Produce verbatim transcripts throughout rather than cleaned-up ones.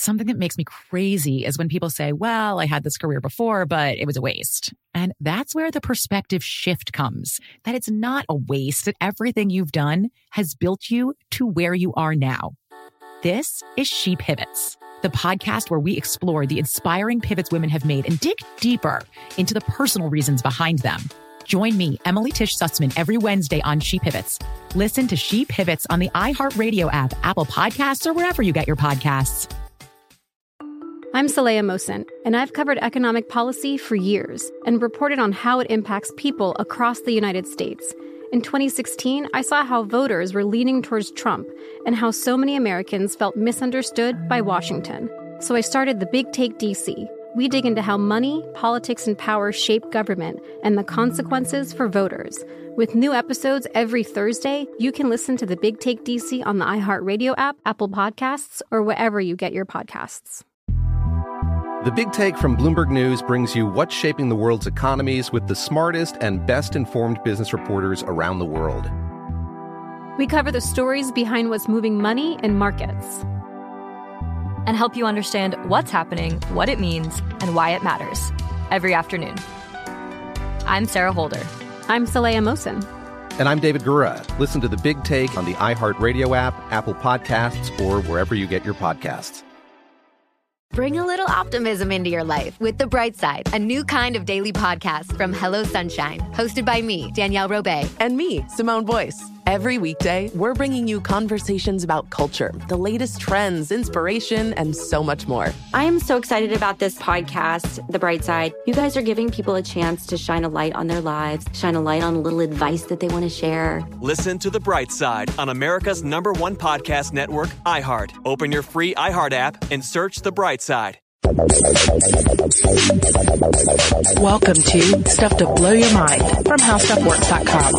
something that makes me crazy is when people say, well, I had this career before, but it was a waste. And that's where the perspective shift comes, that it's not a waste, that everything you've done has built you to where you are now. This is She Pivots, the podcast where we explore the inspiring pivots women have made and dig deeper into the personal reasons behind them. Join me, Emily Tish Sussman, every Wednesday on She Pivots. Listen to She Pivots on the iHeartRadio app, Apple Podcasts, or wherever you get your podcasts. I'm Saleha Mohsin, and I've covered economic policy for years and reported on how it impacts people across the United States. In twenty sixteen, I saw how voters were leaning towards Trump and how so many Americans felt misunderstood by Washington. So I started The Big Take D C. We dig into how money, politics, and power shape government and the consequences for voters. With new episodes every Thursday, you can listen to The Big Take D C on the iHeartRadio app, Apple Podcasts, or wherever you get your podcasts. The Big Take from Bloomberg News brings you what's shaping the world's economies with the smartest and best-informed business reporters around the world. We cover the stories behind what's moving money and markets, and help you understand what's happening, what it means, and why it matters every afternoon. I'm Sarah Holder. I'm Saleha Mohsin. And I'm David Gura. Listen to The Big Take on the iHeartRadio app, Apple Podcasts, or wherever you get your podcasts. Bring a little optimism into your life with The Bright Side, a new kind of daily podcast from Hello Sunshine, hosted by me, Danielle Robay. And me, Simone Boyce. Every weekday, we're bringing you conversations about culture, the latest trends, inspiration, and so much more. I am so excited about this podcast, The Bright Side. You guys are giving people a chance to shine a light on their lives, shine a light on a little advice that they want to share. Listen to The Bright Side on America's number one podcast network, iHeart. Open your free iHeart app and search The Bright Side. Welcome to Stuff to Blow Your Mind from how stuff works dot com.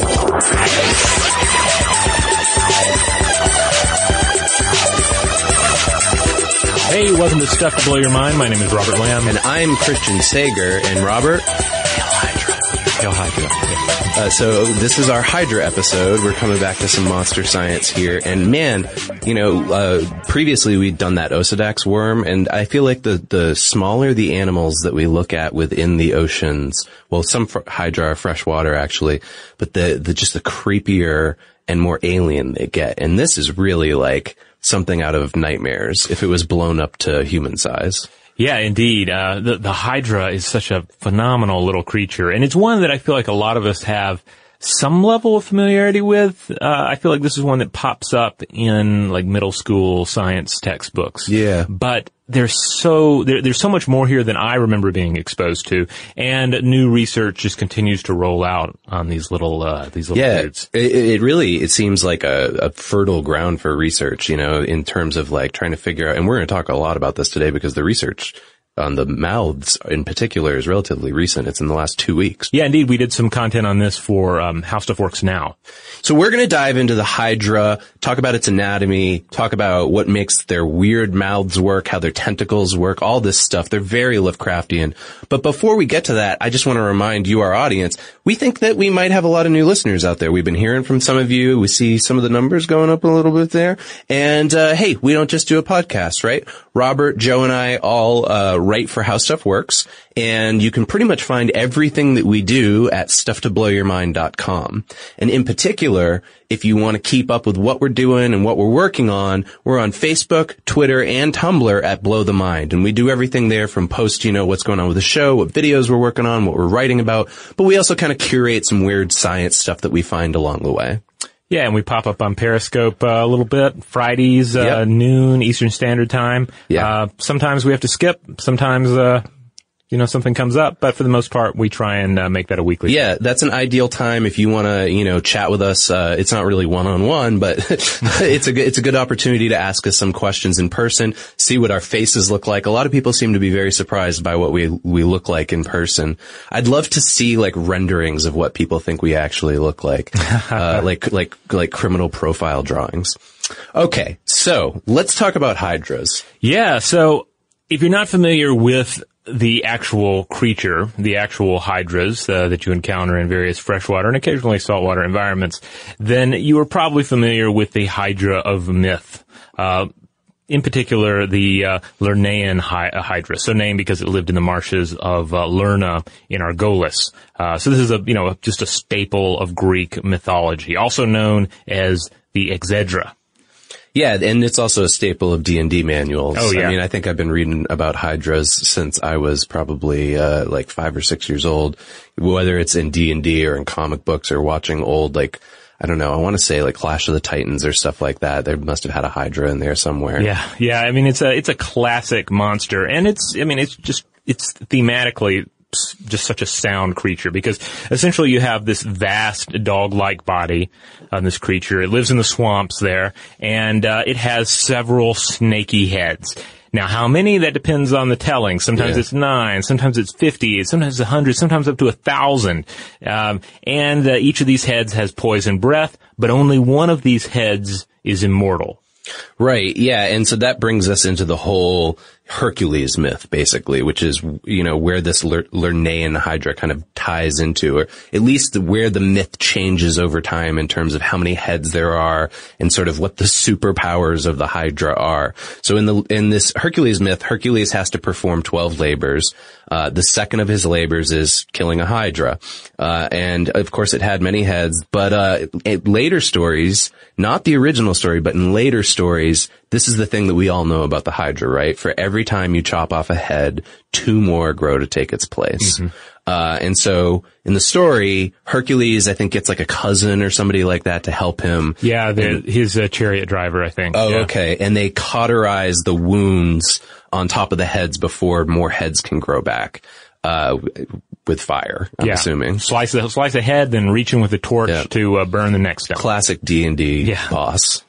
Hey, welcome to Stuff to Blow Your Mind. My name is Robert Lamb. And I'm Christian Sager. And Robert? Hail Hydra. Hail Hydra. Uh, so this is our Hydra episode. We're coming back to some monster science here. And man, you know, uh, previously we'd done that Osedax worm, and I feel like the, the smaller the animals that we look at within the oceans, well, some fr- Hydra are freshwater actually, but the, the, just the creepier and more alien they get. And this is really like something out of nightmares if it was blown up to human size. Yeah, indeed. Uh, the, the Hydra is such a phenomenal little creature, and it's one that I feel like a lot of us have some level of familiarity with. Uh, I feel like this is one that pops up in like middle school science textbooks. Yeah. But there's so, there, there's so much more here than I remember being exposed to, and new research just continues to roll out on these little, uh, these little yeah, dudes. It, it really, it seems like a, a fertile ground for research, you know, in terms of like trying to figure out, and we're going to talk a lot about this today because the research on the mouths in particular is relatively recent. It's in the last two weeks. Yeah, indeed. We did some content on this for um, How Stuff Works Now. So we're going to dive into the Hydra, talk about its anatomy, talk about what makes their weird mouths work, how their tentacles work, all this stuff. They're very Lovecraftian. But before we get to that, I just want to remind you, our audience, we think that we might have a lot of new listeners out there. We've been hearing from some of you. We see some of the numbers going up a little bit there. And, uh, hey, we don't just do a podcast, right? Robert, Joe, and I all, uh, write for How Stuff Works, and you can pretty much find everything that we do at stuff to blow your mind dot com. And in particular, if you want to keep up with what we're doing and what we're working on, we're on Facebook, Twitter, and Tumblr at Blow the Mind. And we do everything there from post, you know, what's going on with the show, what videos we're working on, what we're writing about, but we also kind of curate some weird science stuff that we find along the way. Yeah, and we pop up on Periscope uh, a little bit, Fridays, uh, yep. noon, Eastern Standard Time. Yeah. Uh, sometimes we have to skip. Sometimes, uh, you know, something comes up. But for the most part, we try and uh, make that a weekly. Yeah, that's an ideal time if you want to, you know, chat with us. Uh, it's not really one-on-one, but it's a good, it's a good opportunity to ask us some questions in person, see what our faces look like. A lot of people seem to be very surprised by what we, we look like in person. I'd love to see like renderings of what people think we actually look like, uh, like, like, like criminal profile drawings. Okay. So let's talk about hydras. Yeah. So if you're not familiar with the actual creature, the actual hydras uh, that you encounter in various freshwater and occasionally saltwater environments, then you are probably familiar with the hydra of myth. Uh, in particular, the uh, Lernaean hy- hydra, so named because it lived in the marshes of uh, Lerna in Argolis. Uh, so this is a, you know, just a staple of Greek mythology, also known as the Exedra. Yeah, and it's also a staple of D and D manuals. Oh, yeah. I mean, I think I've been reading about hydras since I was probably uh like five or six years old, whether it's in D and D or in comic books or watching old, like, I don't know, I want to say like Clash of the Titans or stuff like that. They must have had a hydra in there somewhere. Yeah, yeah. I mean, it's a it's a classic monster, and it's I mean, it's just it's thematically just such a sound creature, because essentially you have this vast dog-like body on this creature. It lives in the swamps there, and uh, it has several snaky heads. Now, how many? That depends on the telling. Sometimes yeah. it's nine, sometimes it's fifty, sometimes it's a hundred, sometimes up to a thousand. Um, and uh, each of these heads has poison breath, but only one of these heads is immortal. Right, yeah, and so that brings us into the whole Hercules myth, basically, which is, you know, where this Ler- Lernaean hydra kind of ties into, or at least where the myth changes over time in terms of how many heads there are and sort of what the superpowers of the hydra are. So in the in this Hercules myth, Hercules has to perform twelve labors. Uh, the second of his labors is killing a hydra. Uh, and of course it had many heads, but, uh, in later stories, not the original story, but in later stories, this is the thing that we all know about the hydra, right? For every time you chop off a head, two more grow to take its place. Mm-hmm. Uh, and so in the story, Hercules, I think, gets like a cousin or somebody like that to help him. Yeah, the, and, his uh, chariot driver, I think. Oh, yeah. Okay. And they cauterize the wounds on top of the heads before more heads can grow back, uh, with fire, I'm yeah. assuming. Slice a, slice a head, then reach in with a torch yeah. to uh, burn the next stone. Classic D and D yeah. boss.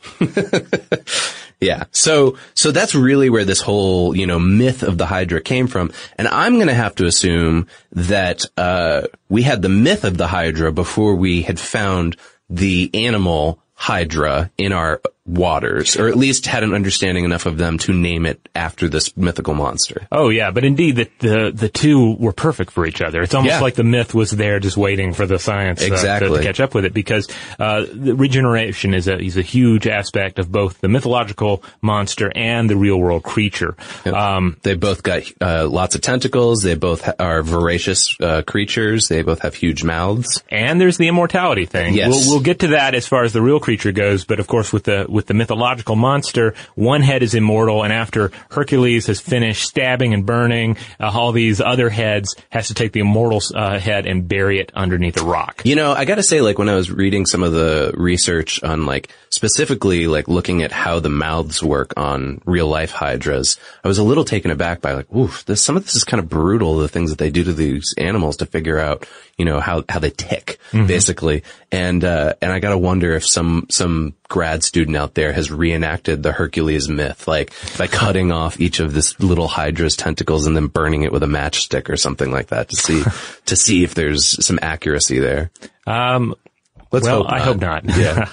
Yeah. So, so that's really where this whole, you know, myth of the Hydra came from. And I'm going to have to assume that, uh, we had the myth of the Hydra before we had found the animal Hydra in our waters, or at least had an understanding enough of them to name it after this mythical monster. Oh yeah, but indeed the the, the two were perfect for each other. It's almost yeah. like the myth was there just waiting for the science exactly. uh, to, to catch up with it, because uh the regeneration is a is a huge aspect of both the mythological monster and the real world creature. Yep. Um they both got uh lots of tentacles, they both ha- are voracious uh creatures, they both have huge mouths. And there's the immortality thing. Yes. We'll we'll get to that as far as the real creature goes, but of course with the with the mythological monster, one head is immortal, and after Hercules has finished stabbing and burning uh, all these other heads, has to take the immortal uh, head and bury it underneath a rock. You know, I gotta say, like, when I was reading some of the research on, like, specifically, like, looking at how the mouths work on real-life hydras, I was a little taken aback by, like, oof, this, some of this is kind of brutal, the things that they do to these animals to figure out, you know, how, how they tick, mm-hmm. basically. And, uh, and I gotta wonder if some, some grad student out there has reenacted the Hercules myth, like, by cutting off each of this little hydra's tentacles and then burning it with a matchstick or something like that to see, to see if there's some accuracy there. Um, Let's well, hope I not. hope not. Yeah.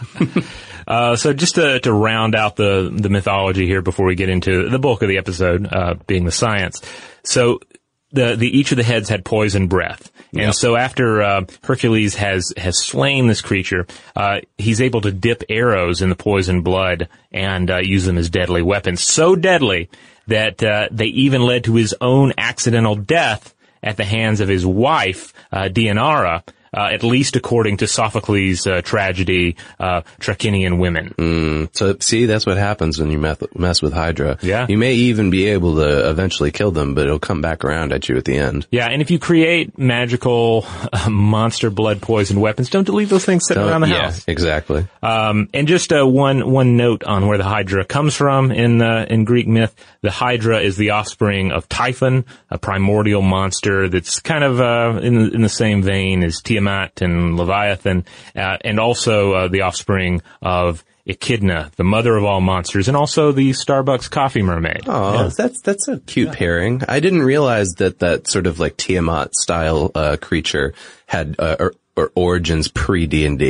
Uh, so just to, to round out the, the mythology here before we get into the bulk of the episode, uh, being the science. So the, the, each of the heads had poison breath. And yep. so after, uh, Hercules has, has slain this creature, uh, he's able to dip arrows in the poison blood and, uh, use them as deadly weapons. So deadly that, uh, they even led to his own accidental death at the hands of his wife, uh, Deianira. Uh, at least according to Sophocles' uh, tragedy, uh, Trachinian Women. Mm, so, see, that's what happens when you mess, mess with Hydra. Yeah. You may even be able to eventually kill them, but it'll come back around at you at the end. Yeah, and if you create magical uh, monster blood poison weapons, don't leave those things sitting don't, around the yeah, house. Exactly. Um, and just uh, one one note on where the Hydra comes from in uh, in Greek myth. The Hydra is the offspring of Typhon, a primordial monster that's kind of uh, in, in the same vein as Tiamat and Leviathan, uh, and also uh, the offspring of Echidna, the mother of all monsters, and also the Starbucks coffee mermaid. Oh, yeah. that's that's a cute yeah. pairing. I didn't realize that that sort of like Tiamat style uh, creature had uh, or, or origins pre D and D.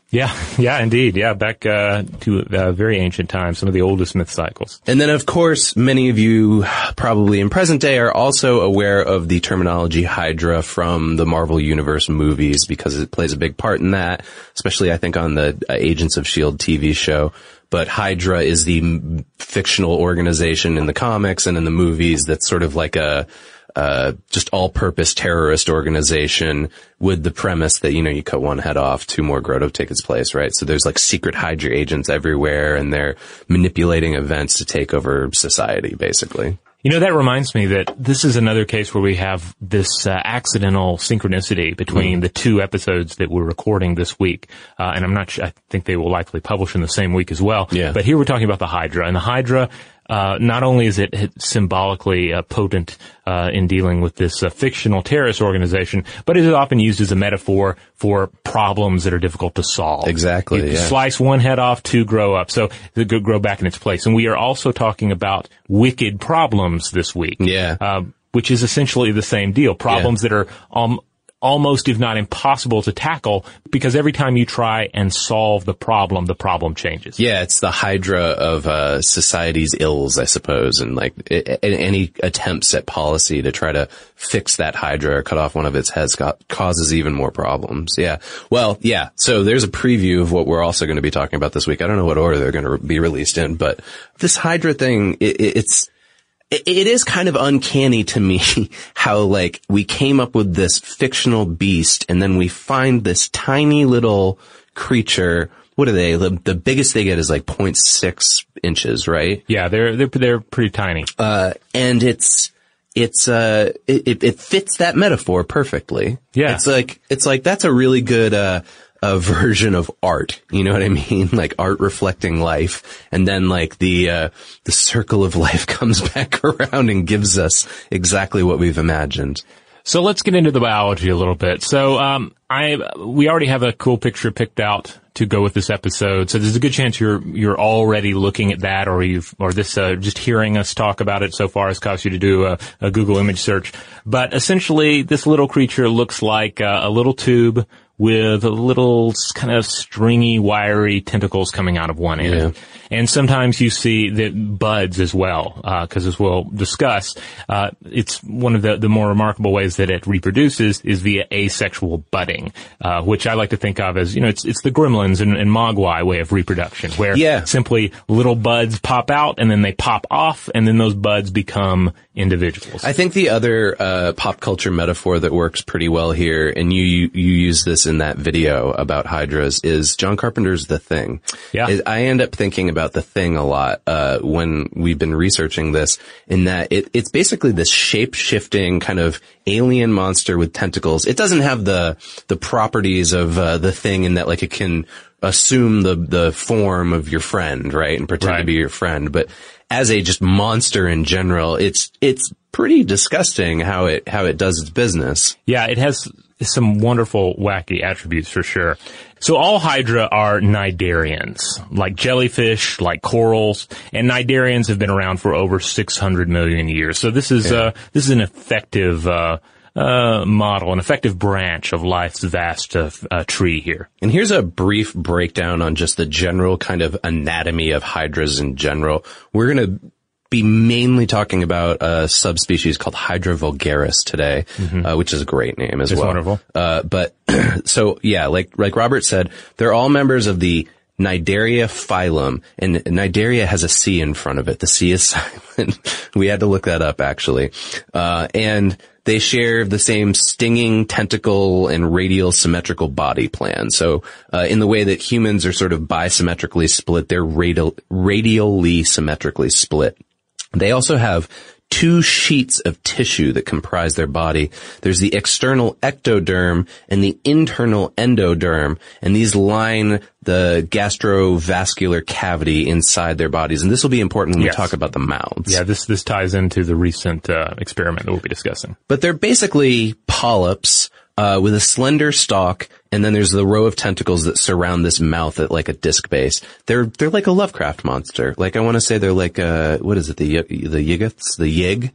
Yeah, yeah, indeed. Yeah, back uh, to uh, very ancient times, some of the oldest myth cycles. And then, of course, many of you probably in present day are also aware of the terminology Hydra from the Marvel Universe movies because it plays a big part in that, especially, I think, on the uh, Agents of S H I E L D T V show. But Hydra is the m- fictional organization in the comics and in the movies that's sort of like a Uh, just all-purpose terrorist organization with the premise that, you know, you cut one head off, two more grow to take its place, right? So there's like secret Hydra agents everywhere and they're manipulating events to take over society, basically. You know, that reminds me that this is another case where we have this uh, accidental synchronicity between mm. the two episodes that we're recording this week. Uh, and I'm not sure, I think they will likely publish in the same week as well. Yeah. But here we're talking about the Hydra. And the Hydra, uh, not only is it symbolically uh, potent uh, in dealing with this uh, fictional terrorist organization, but it is often used as a metaphor for problems that are difficult to solve. Exactly. You yeah. slice one head off, two grow up. So they grow back in its place. And we are also talking about wicked problems this week. Yeah. Uh, which is essentially the same deal. Problems yeah. that are um, almost, if not impossible to tackle, because every time you try and solve the problem, the problem changes. Yeah, it's the Hydra of uh society's ills, I suppose, and like it, any attempts at policy to try to fix that Hydra or cut off one of its heads got, causes even more problems. Yeah. Well, yeah. So there's a preview of what we're also going to be talking about this week. I don't know what order they're going to be released in, but this Hydra thing, it, it's It is kind of uncanny to me how, like, we came up with this fictional beast and then we find this tiny little creature. What are they? The, the biggest they get is like zero point six inches, right? Yeah, they're, they're, they're pretty tiny. Uh, and it's, it's, uh, it, it fits that metaphor perfectly. Yeah. It's like, it's like, that's a really good, uh, a version of art, you know what I mean? Like art reflecting life. And then like the, uh, the circle of life comes back around and gives us exactly what we've imagined. So let's get into the biology a little bit. So, um, I, we already have a cool picture picked out to go with this episode. So there's a good chance you're, you're already looking at that or you've, or this, uh, just hearing us talk about it so far has caused you to do a, a Google image search. But essentially this little creature looks like a, a little tube with a little kind of stringy, wiry tentacles coming out of one end. Yeah. And sometimes you see the buds as well, uh, cause as we'll discuss, uh, it's one of the, the more remarkable ways that it reproduces is via asexual budding, uh, which I like to think of as, you know, it's, it's the Gremlins and, and Mogwai way of reproduction, where yeah. simply little buds pop out and then they pop off and then those buds become individuals. I think the other, uh, pop culture metaphor that works pretty well here, and you, you, you use this in that video about Hydras, is John Carpenter's The Thing. Yeah. I end up thinking about The Thing a lot, uh, when we've been researching this, in that it, it's basically this shape-shifting kind of alien monster with tentacles. It doesn't have the, the properties of, uh, The Thing in that, like, it can assume the, the form of your friend, right? And pretend right. to be your friend. But as a just monster in general, it's, it's pretty disgusting how it, how it does its business. Yeah, it has some wonderful, wacky attributes for sure. So all Hydra are cnidarians, like jellyfish, like corals, and cnidarians have been around for over six hundred million years. So this is, yeah. uh, this is an effective, uh, uh, model, an effective branch of life's vast, uh, uh, tree here. And here's a brief breakdown on just the general kind of anatomy of Hydras in general. We're gonna be mainly talking about a subspecies called Hydra vulgaris today, mm-hmm. uh, which is a great name as it's well. Wonderful. Uh, but so yeah, like like Robert said, they're all members of the Cnidaria phylum, and Cnidaria has a C in front of it. The C is silent. We had to look that up actually. Uh, and they share the same stinging, tentacle, and radial symmetrical body plan. So, uh, in the way that humans are sort of bisymmetrically split, they're radial, radially symmetrically split. They also have two sheets of tissue that comprise their body. There's the external ectoderm and the internal endoderm, and these line the gastrovascular cavity inside their bodies. And this will be important when yes. we talk about the mouths. Yeah, this this ties into the recent uh, experiment that we'll be discussing. But they're basically polyps uh with a slender stalk, and then there's the row of tentacles that surround this mouth at like a disc base. They're they're like a Lovecraft monster. Like I want to say they're like uh what is it, the the Yiggoths, the Yig,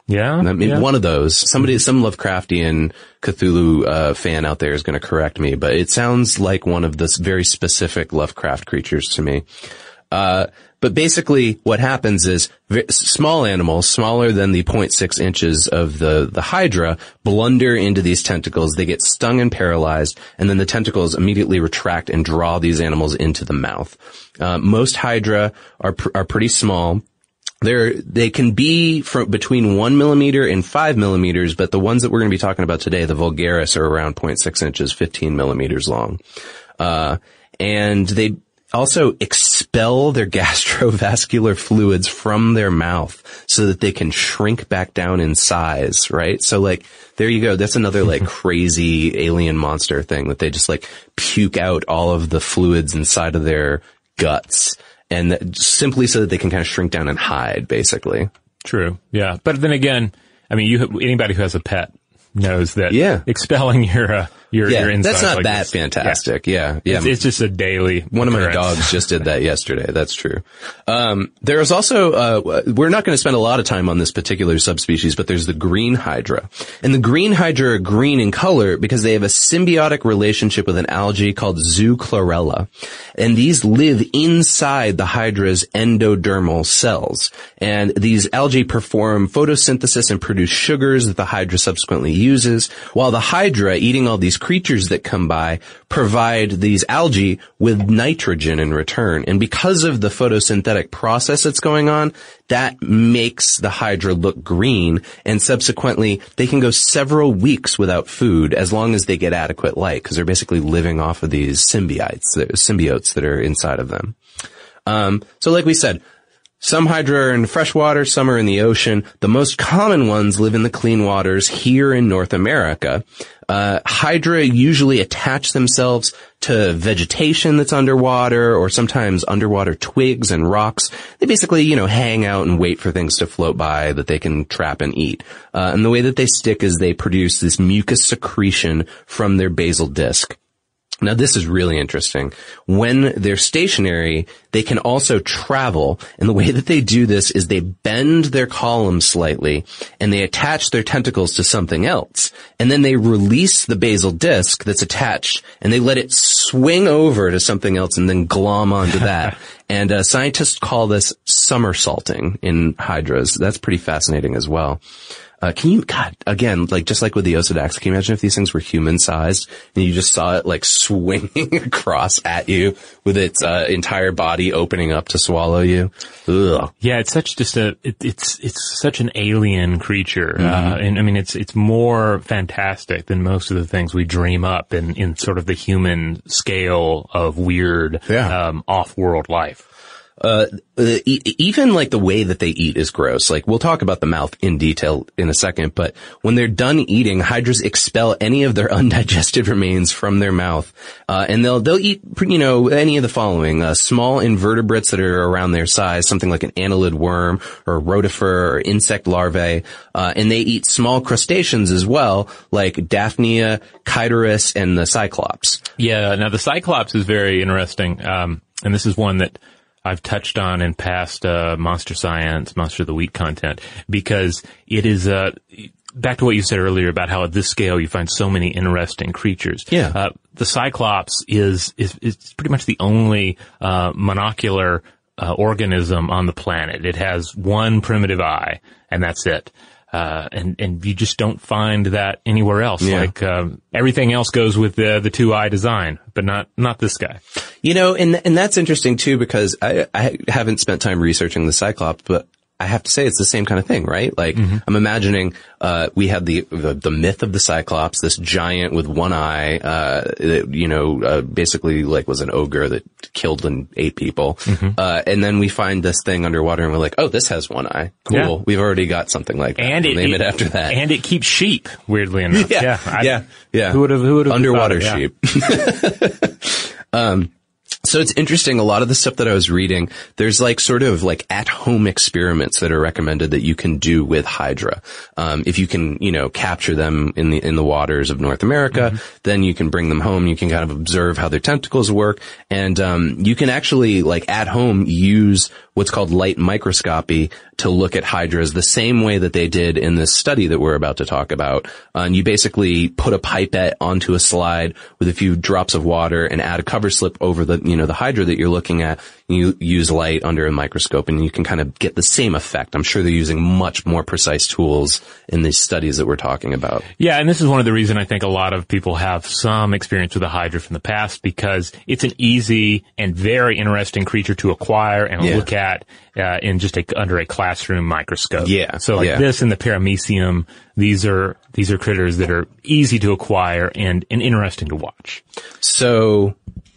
Yeah. I mean, yeah. one of those. Somebody, some Lovecraftian Cthulhu uh, fan out there is going to correct me, but it sounds like one of the very specific Lovecraft creatures to me. Uh, but basically what happens is v- small animals, smaller than the zero point six inches of the, the Hydra, blunder into these tentacles. They get stung and paralyzed, and then the tentacles immediately retract and draw these animals into the mouth. Uh, most Hydra are, pr- are pretty small. They're, they can be from between one millimeter and five millimeters, but the ones that we're going to be talking about today, the Vulgaris, are around zero point six inches, fifteen millimeters long. Uh, and they also expel their gastrovascular fluids from their mouth so that they can shrink back down in size, right? So like, there you go. That's another like crazy alien monster thing that they just like puke out all of the fluids inside of their guts. And that, simply so that they can kind of shrink down and hide, basically. True. Yeah. But then again, I mean, you, anybody who has a pet knows that yeah. expelling your, uh, your, yeah, your insides. That's not like that this. fantastic. Yeah. Yeah. yeah. It's, it's just a daily One of my occurrence. dogs just did that yesterday. That's true. Um, there's also, uh, we're not going to spend a lot of time on this particular subspecies, but there's the green hydra. And the green hydra are green in color because they have a symbiotic relationship with an algae called Zoochlorella. And these live inside the hydra's endodermal cells. And these algae perform photosynthesis and produce sugars that the hydra subsequently uses, while the hydra, eating all these creatures that come by, provide these algae with nitrogen in return. And because of the photosynthetic process that's going on, that makes the hydra look green, and subsequently they can go several weeks without food as long as they get adequate light, because they're basically living off of these symbiotes, symbiotes that are inside of them. Um, so like we said, some hydra are in freshwater, some are in the ocean. The most common ones live in the clean waters here in North America. Uh, hydra usually attach themselves to vegetation that's underwater, or sometimes underwater twigs and rocks. They basically, you know, hang out and wait for things to float by that they can trap and eat. Uh, and the way that they stick is they produce this mucus secretion from their basal disc. Now, this is really interesting. When they're stationary, they can also travel, and the way that they do this is they bend their column slightly, and they attach their tentacles to something else, and then they release the basal disc that's attached, and they let it swing over to something else and then glom onto that. And uh, scientists call this somersaulting in hydras. That's pretty fascinating as well. Uh, can you, God, again, like, just like with the Osedax, can you imagine if these things were human-sized and you just saw it, like, swinging across at you with its, uh, entire body opening up to swallow you? Ugh. Yeah, it's such just a, it, it's, it's such an alien creature. Mm-hmm. Uh, and I mean, it's, it's more fantastic than most of the things we dream up in, in sort of the human scale of weird, yeah. um, off-world life. Uh, e- even like the way that they eat is gross. Like, we'll talk about the mouth in detail in a second, but when they're done eating, hydras expel any of their undigested remains from their mouth. Uh, and they'll, they'll eat, you know, any of the following, uh, small invertebrates that are around their size, something like an annelid worm or a rotifer or insect larvae. Uh, and they eat small crustaceans as well, like Daphnia, Chitorus, and the Cyclops. Yeah. Now the Cyclops is very interesting. Um, and this is one that I've touched on in past, uh, Monster Science, Monster of the Week content, because it is, uh, back to what you said earlier about how at this scale you find so many interesting creatures. Yeah. Uh, the Cyclops is, is, is pretty much the only, uh, monocular, uh, organism on the planet. It has one primitive eye, and that's it. Uh, and, and you just don't find that anywhere else. Yeah. Like, um, everything else goes with the, the two eye design, but not, not this guy. You know, and, and that's interesting too, because I, I haven't spent time researching the Cyclops, but I have to say it's the same kind of thing, right? Like, mm-hmm. I'm imagining, uh, we had the, the, the myth of the Cyclops, this giant with one eye, uh, that, you know, uh, basically like was an ogre that killed and ate people. Mm-hmm. Uh, and then we find this thing underwater and we're like, oh, this has one eye. Cool. Yeah. We've already got something like that. And we'll it, name it, it after that. And it keeps sheep, weirdly enough. yeah. Yeah. I, yeah. Yeah. Who would have, who would have underwater thought it, sheep. Yeah. um, So it's interesting. A lot of the stuff that I was reading, there's like sort of like at-home experiments that are recommended that you can do with Hydra. Um, if you can, you know, capture them in the, in the waters of North America, mm-hmm. then you can bring them home. You can kind of observe how their tentacles work. And, um, you can actually like at home use what's called light microscopy to look at hydras the same way that they did in this study that we're about to talk about. Uh, and you basically put a pipette onto a slide with a few drops of water and add a cover slip over the, you know, the hydra that you're looking at. You use light under a microscope and you can kind of get the same effect. I'm sure they're using much more precise tools in these studies that we're talking about. Yeah, and this is one of the reasons I think a lot of people have some experience with a hydra from the past, because it's an easy and very interesting creature to acquire and yeah. look at uh, in just a, under a classroom microscope. Yeah. So like yeah. this and the paramecium, these are these are critters that are easy to acquire and, and interesting to watch. So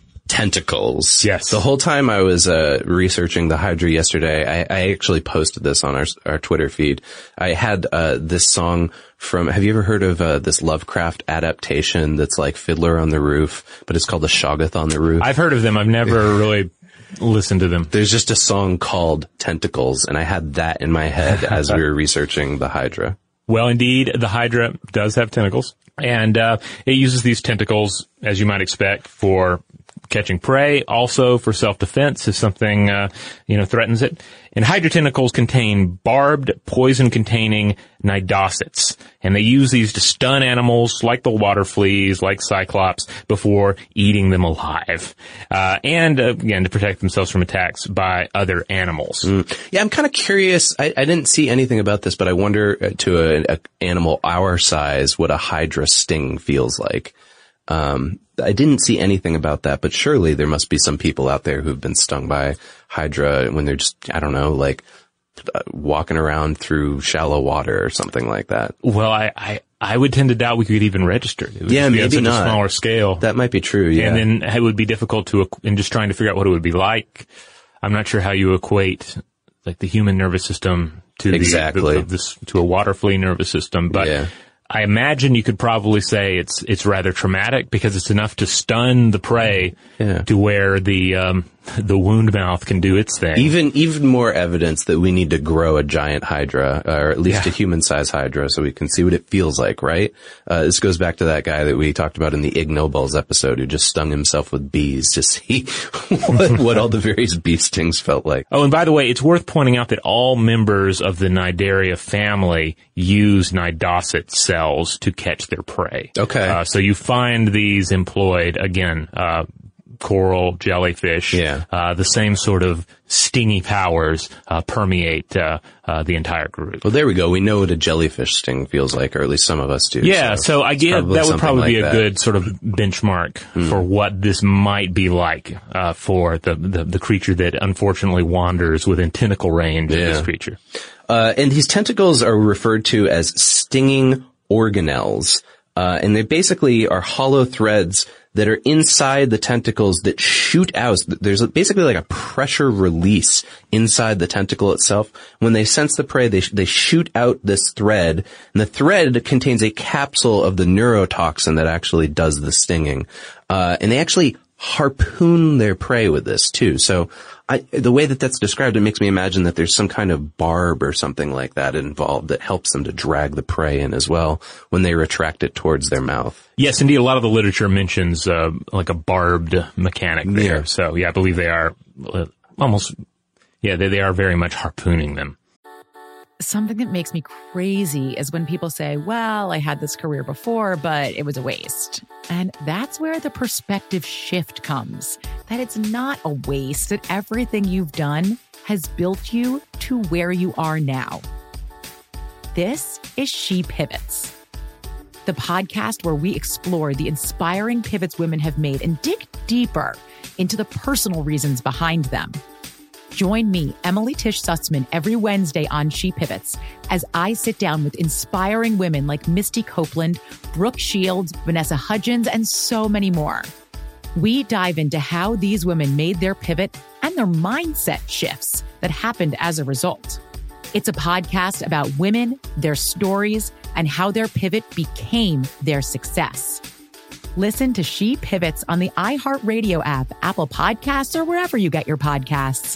tentacles. Yes. The whole time I was uh researching the Hydra yesterday, I, I actually posted this on our our Twitter feed. I had uh this song from, have you ever heard of uh this Lovecraft adaptation that's like Fiddler on the Roof, but it's called The Shoggoth on the Roof? I've heard of them. I've never really listened to them. There's just a song called Tentacles, and I had that in my head as we were researching the Hydra. Well, indeed, the Hydra does have tentacles, and uh it uses these tentacles, as you might expect, for catching prey, also for self-defense if something, uh, you know, threatens it. And Hydra tentacles contain barbed, poison-containing nidosits. And they use these to stun animals like the water fleas, like Cyclops, before eating them alive. Uh, and, uh, again, to protect themselves from attacks by other animals. Mm. Yeah, I'm kind of curious. I, I didn't see anything about this, but I wonder uh, to an animal our size what a Hydra sting feels like. Um, I didn't see anything about that, but surely there must be some people out there who've been stung by Hydra when they're just, I don't know, like uh, walking around through shallow water or something like that. Well, I, I, I would tend to doubt we could even register it. It would yeah, be maybe on such not. a smaller scale. That might be true, yeah. And then it would be difficult to, in just trying to figure out what it would be like. I'm not sure how you equate, like, the human nervous system to exactly. the, the, this, to a water flea nervous system, but yeah. I imagine you could probably say it's it's rather traumatic because it's enough to stun the prey yeah. to where the um the wound mouth can do its thing. Even even more evidence that we need to grow a giant Hydra, or at least yeah. a human-sized Hydra, so we can see what it feels like, right? Uh, this goes back to that guy that we talked about in the Ig Nobels episode who just stung himself with bees to see what, what all the various bee stings felt like. Oh, and by the way, it's worth pointing out that all members of the Cnidaria family use nidocyte cells to catch their prey. Okay. Uh, so you find these employed, again, uh, coral, jellyfish, yeah. uh, the same sort of stingy powers, uh, permeate, uh, uh, the entire group. Well, there we go. We know what a jellyfish sting feels like, or at least some of us do. Yeah, so, so I get that would probably like be a that. good sort of benchmark mm. for what this might be like, uh, for the, the, the creature that unfortunately wanders within tentacle range yeah. of this creature. Uh, and these tentacles are referred to as stinging organelles. Uh, and they basically are hollow threads that are inside the tentacles that shoot out. There's basically like a pressure release inside the tentacle itself. When they sense the prey, they, they shoot out this thread, and the thread contains a capsule of the neurotoxin that actually does the stinging. Uh, and they actually harpoon their prey with this too. So I, the way that that's described, it makes me imagine that there's some kind of barb or something like that involved that helps them to drag the prey in as well when they retract it towards their mouth. Yes, indeed. A lot of the literature mentions uh, like a barbed mechanic there. Yeah. So yeah, I believe they are uh, almost, yeah, they, they are very much harpooning them. Something that makes me crazy is when people say, well, I had this career before, but it was a waste. And that's where the perspective shift comes, that it's not a waste, that everything you've done has built you to where you are now. This is She Pivots, the podcast where we explore the inspiring pivots women have made and dig deeper into the personal reasons behind them. Join me, Emily Tish Sussman, every Wednesday on She Pivots as I sit down with inspiring women like Misty Copeland, Brooke Shields, Vanessa Hudgens, and so many more. We dive into how these women made their pivot and their mindset shifts that happened as a result. It's a podcast about women, their stories, and how their pivot became their success. Listen to She Pivots on the iHeartRadio app, Apple Podcasts, or wherever you get your podcasts.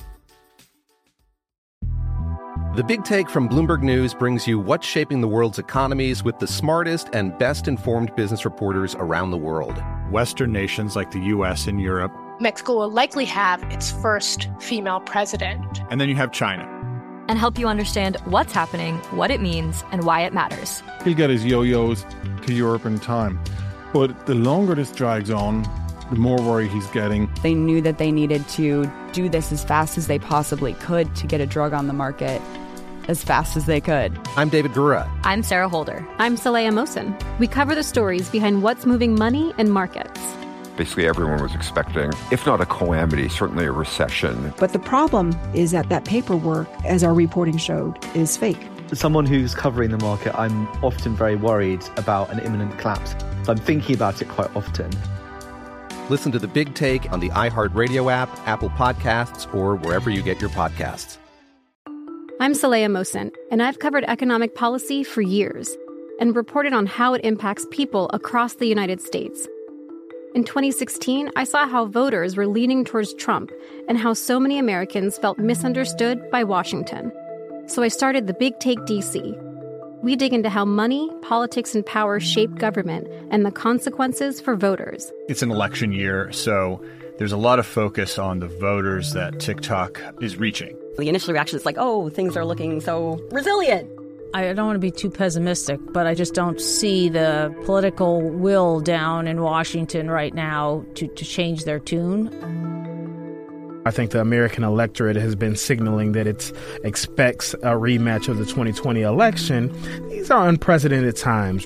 The Big Take from Bloomberg News brings you what's shaping the world's economies with the smartest and best-informed business reporters around the world. Western nations like the U S and Europe. Mexico will likely have its first female president. And then you have China. And help you understand what's happening, what it means, and why it matters. He'll get his yo-yos to Europe in time. But the longer this drags on, the more worry he's getting. They knew that they needed to do this as fast as they possibly could to get a drug on the market as fast as they could. I'm David Gura. I'm Sarah Holder. I'm Saleha Mohsin. We cover the stories behind what's moving money and markets. Basically, everyone was expecting, if not a calamity, certainly a recession. But the problem is that that paperwork, as our reporting showed, is fake. As someone who's covering the market, I'm often very worried about an imminent collapse. So I'm thinking about it quite often. Listen to The Big Take on the iHeartRadio app, Apple Podcasts, or wherever you get your podcasts. I'm Saleha Mohsin, and I've covered economic policy for years and reported on how it impacts people across the United States. In twenty sixteen, I saw how voters were leaning towards Trump and how so many Americans felt misunderstood by Washington. So I started The Big Take D C. We dig into how money, politics, and power shape government and the consequences for voters. It's an election year, so there's a lot of focus on the voters that TikTok is reaching. The initial reaction is like, oh, things are looking so resilient. I don't want to be too pessimistic, but I just don't see the political will down in Washington right now to, to change their tune. I think the American electorate has been signaling that it expects a rematch of the twenty twenty election. These are unprecedented times.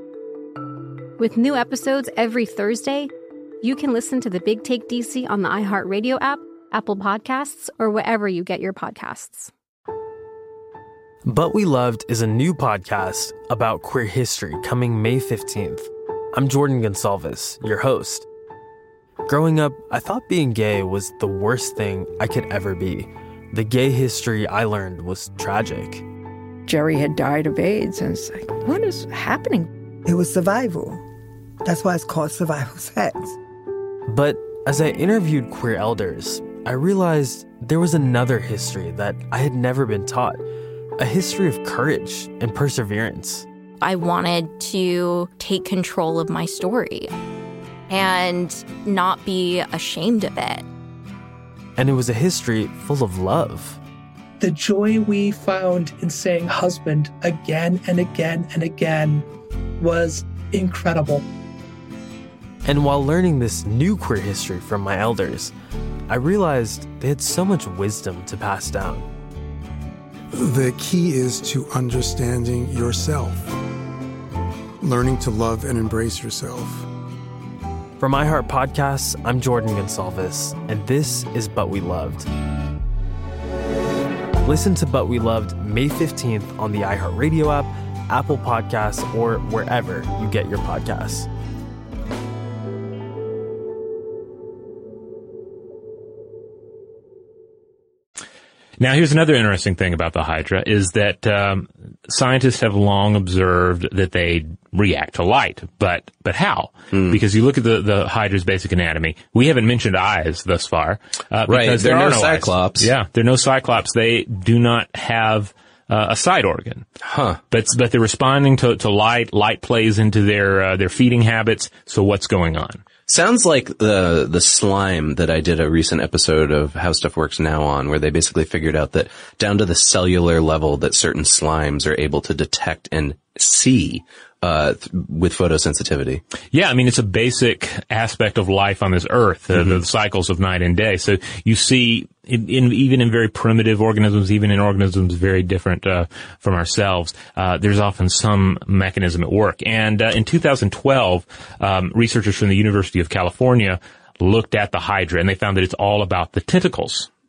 With new episodes every Thursday, you can listen to The Big Take D C on the iHeartRadio app, Apple Podcasts, or wherever you get your podcasts. But We Loved is a new podcast about queer history coming May fifteenth. I'm Jordan Gonsalves, your host. Growing up, I thought being gay was the worst thing I could ever be. The gay history I learned was tragic. Jerry had died of AIDS, and it's like, what is happening? It was survival. That's why it's called survival sex. But as I interviewed queer elders, I realized there was another history that I had never been taught. A history of courage and perseverance. I wanted to take control of my story and not be ashamed of it. And it was a history full of love. The joy we found in saying husband again and again and again was incredible. And while learning this new queer history from my elders, I realized they had so much wisdom to pass down. The key is to understanding yourself, learning to love and embrace yourself. From iHeart Podcasts, I'm Jordan Gonsalves, and this is But We Loved. Listen to But We Loved May fifteenth on the iHeartRadio app, Apple Podcasts, or wherever you get your podcasts. Now, here's another interesting thing about the Hydra is that um, scientists have long observed that they react to light. But but how? Mm. Because you look at the, the Hydra's basic anatomy. We haven't mentioned eyes thus far. Uh, right. Because They're there no are no cyclops. Eyes. Yeah, they're no cyclops. They do not have uh, a side organ. Huh. But but they're responding to, to light. Light plays into their uh, their feeding habits. So what's going on? Sounds like the the slime that I did a recent episode of How Stuff Works Now on, where they basically figured out that down to the cellular level that certain slimes are able to detect and see uh th- with photosensitivity. Yeah, I mean, it's a basic aspect of life on this earth, uh, mm-hmm. the cycles of night and day. So you see, in, in, even in very primitive organisms, even in organisms very different uh, from ourselves, uh there's often some mechanism at work. And uh, in two thousand twelve, um, researchers from the University of California looked at the Hydra, and they found that it's all about the tentacles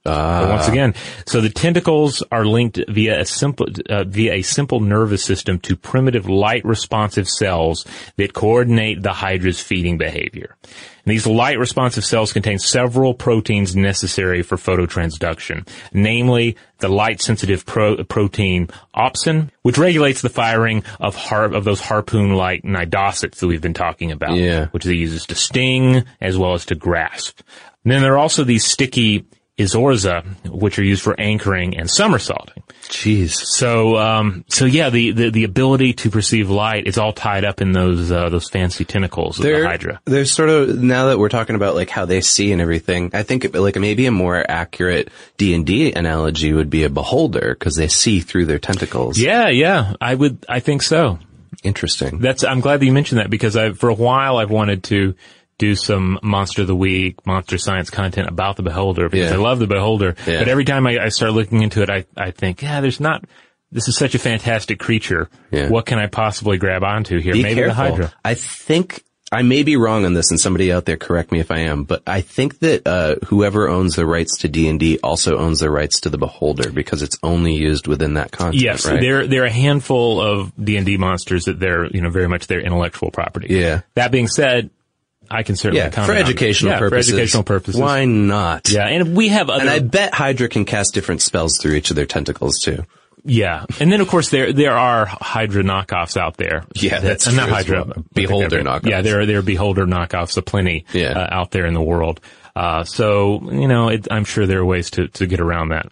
Ah. But once again, so the tentacles are linked via a simple, uh, via a simple nervous system to primitive light responsive cells that coordinate the hydra's feeding behavior. And these light responsive cells contain several proteins necessary for phototransduction, namely the light sensitive pro- protein opsin, which regulates the firing of har- of those harpoon-like nidosits that we've been talking about, yeah. which it uses to sting as well as to grasp. And then there are also these sticky isorza, which are used for anchoring and somersaulting. Jeez. So, um, so yeah, the, the, the ability to perceive light is all tied up in those, uh, those fancy tentacles of They're, the Hydra. There's sort of, now that we're talking about like how they see and everything, I think like maybe a more accurate D and D analogy would be a beholder, because they see through their tentacles. Yeah, yeah, I would, I think so. Interesting. That's, I'm glad that you mentioned that, because I, for a while I've wanted to do some Monster of the Week, Monster Science content about the Beholder, because Yeah. I love the Beholder. Yeah. But every time I, I start looking into it, I, I think, yeah, there's not, this is such a fantastic creature. Yeah. What can I possibly grab onto here? Be Maybe careful. the Hydra. I think, I may be wrong on this, and somebody out there correct me if I am, but I think that uh whoever owns the rights to D and D also owns the rights to the Beholder, because it's only used within that content, Yes, right? there there are a handful of D and D monsters that they're, you know, very much their intellectual property. Yeah. That being said, I can certainly Yeah, comment for on it. educational yeah, purposes. for educational purposes. Why not? Yeah, and we have other... And I bet Hydra can cast different spells through each of their tentacles too. Yeah, and then of course there there are Hydra knockoffs out there. Yeah, that's that, true not as Hydra, well. Beholder knockoffs. Yeah, there are there are Beholder knockoffs aplenty Yeah. uh, out there in the world. Uh, so you know, it, I'm sure there are ways to to get around that.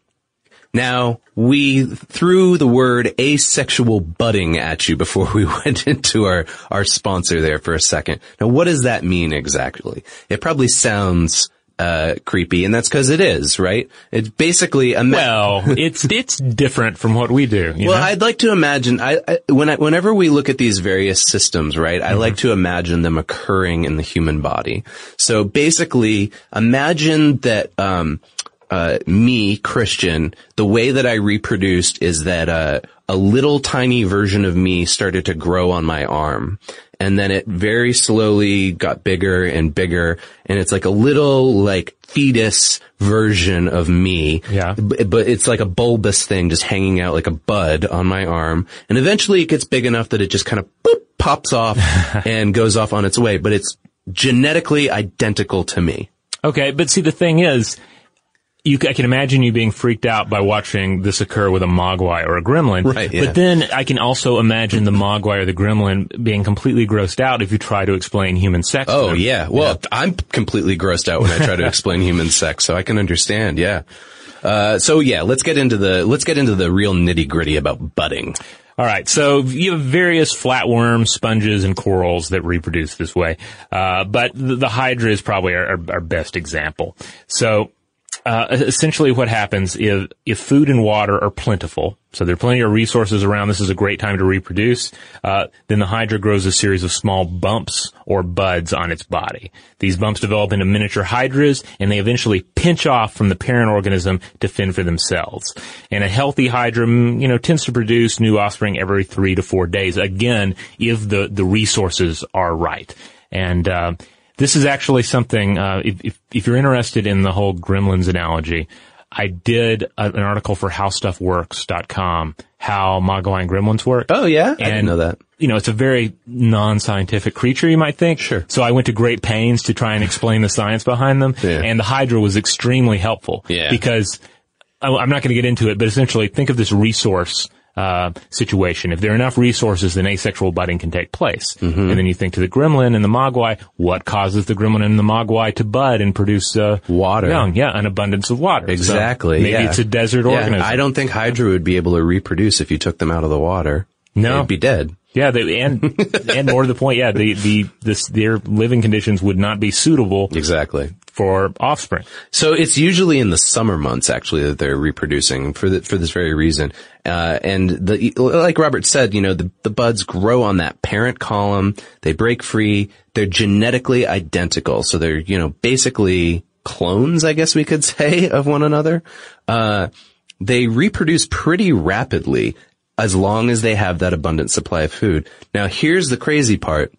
Now, we threw the word asexual budding at you before we went into our, our sponsor there for a second. Now, what does that mean exactly? It probably sounds uh creepy, and that's because it is, right? It's basically a me- Well, it's it's different from what we do. You well, know? I'd like to imagine, I, I when I, whenever we look at these various systems, right, I Mm-hmm. like to imagine them occurring in the human body. So basically, imagine that, um, uh, me, Christian, the way that I reproduced is that, uh, a little tiny version of me started to grow on my arm. And then it very slowly got bigger and bigger. And it's like a little, like, fetus version of me. Yeah. But, but it's like a bulbous thing just hanging out like a bud on my arm. And eventually it gets big enough that it just kind of boop, pops off and goes off on its way. But it's genetically identical to me. Okay, but see, the thing is, you, I can imagine you being freaked out by watching this occur with a Mogwai or a Gremlin. Right, yeah. But then I can also imagine the Mogwai or the Gremlin being completely grossed out if you try to explain human sex. to Oh, them. yeah. Well, I'm completely grossed out when I try to explain human sex, so I can understand. Yeah. Uh, so yeah, let's get into the, let's get into the real nitty gritty about budding. All right, so you have various flatworms, sponges, and corals that reproduce this way, uh, but the, the Hydra is probably our, our, our best example. So, uh, essentially what happens is if food and water are plentiful, so there are plenty of resources around, this is a great time to reproduce, uh, then the Hydra grows a series of small bumps or buds on its body. These bumps develop into miniature hydras, and they eventually pinch off from the parent organism to fend for themselves. And a healthy Hydra, you know, tends to produce new offspring every three to four days, again, if the, the resources are right. And, uh, this is actually something, uh, if, if, if you're interested in the whole Gremlins analogy, I did a, an article for how stuff works dot com, how Mogwai and Gremlins work. Oh, yeah? And, I didn't know that. You know, it's a very non-scientific creature, you might think. Sure. So I went to great pains to try and explain the science behind them. Yeah. And the Hydra was extremely helpful. Yeah. Because, I'm not going to get into it, but essentially think of this resource uh situation. If there are enough resources, then asexual budding can take place. Mm-hmm. And then you think to the Gremlin and the Mogwai, what causes the Gremlin and the Mogwai to bud and produce uh water? Young, yeah, an abundance of water. Exactly. So maybe yeah. it's a desert yeah, organism. I don't think Hydra would be able to reproduce if you took them out of the water. No. They'd be dead. Yeah, they, and and more to the point, yeah, the the this their living conditions would not be suitable exactly for offspring. So it's usually in the summer months actually that they're reproducing for the, for this very reason. Uh and the like Robert said, you know, the the buds grow on that parent column, they break free, they're genetically identical. So they're, you know, basically clones, I guess we could say, of one another. Uh they reproduce pretty rapidly as long as they have that abundant supply of food. Now, here's the crazy part.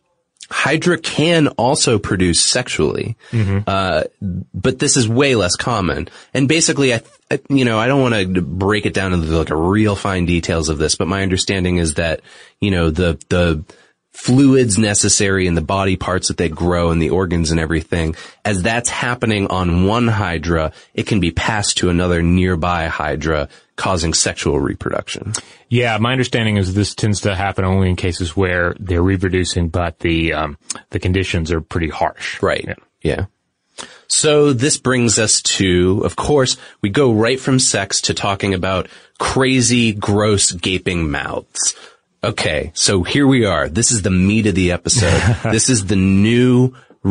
Hydra can also produce sexually, mm-hmm. uh, but this is way less common. And basically, I, I you know, I don't want to break it down into the, like a real fine details of this, but my understanding is that, you know, the, the fluids necessary in the body parts that they grow and the organs and everything, as that's happening on one Hydra, it can be passed to another nearby Hydra, causing sexual reproduction. Yeah, my understanding is this tends to happen only in cases where they're reproducing, but the um the conditions are pretty harsh. Right. Yeah. yeah. So this brings us to, of course, we go right from sex to talking about crazy, gross, gaping mouths. Okay, so here we are. This is the meat of the episode. This is the new,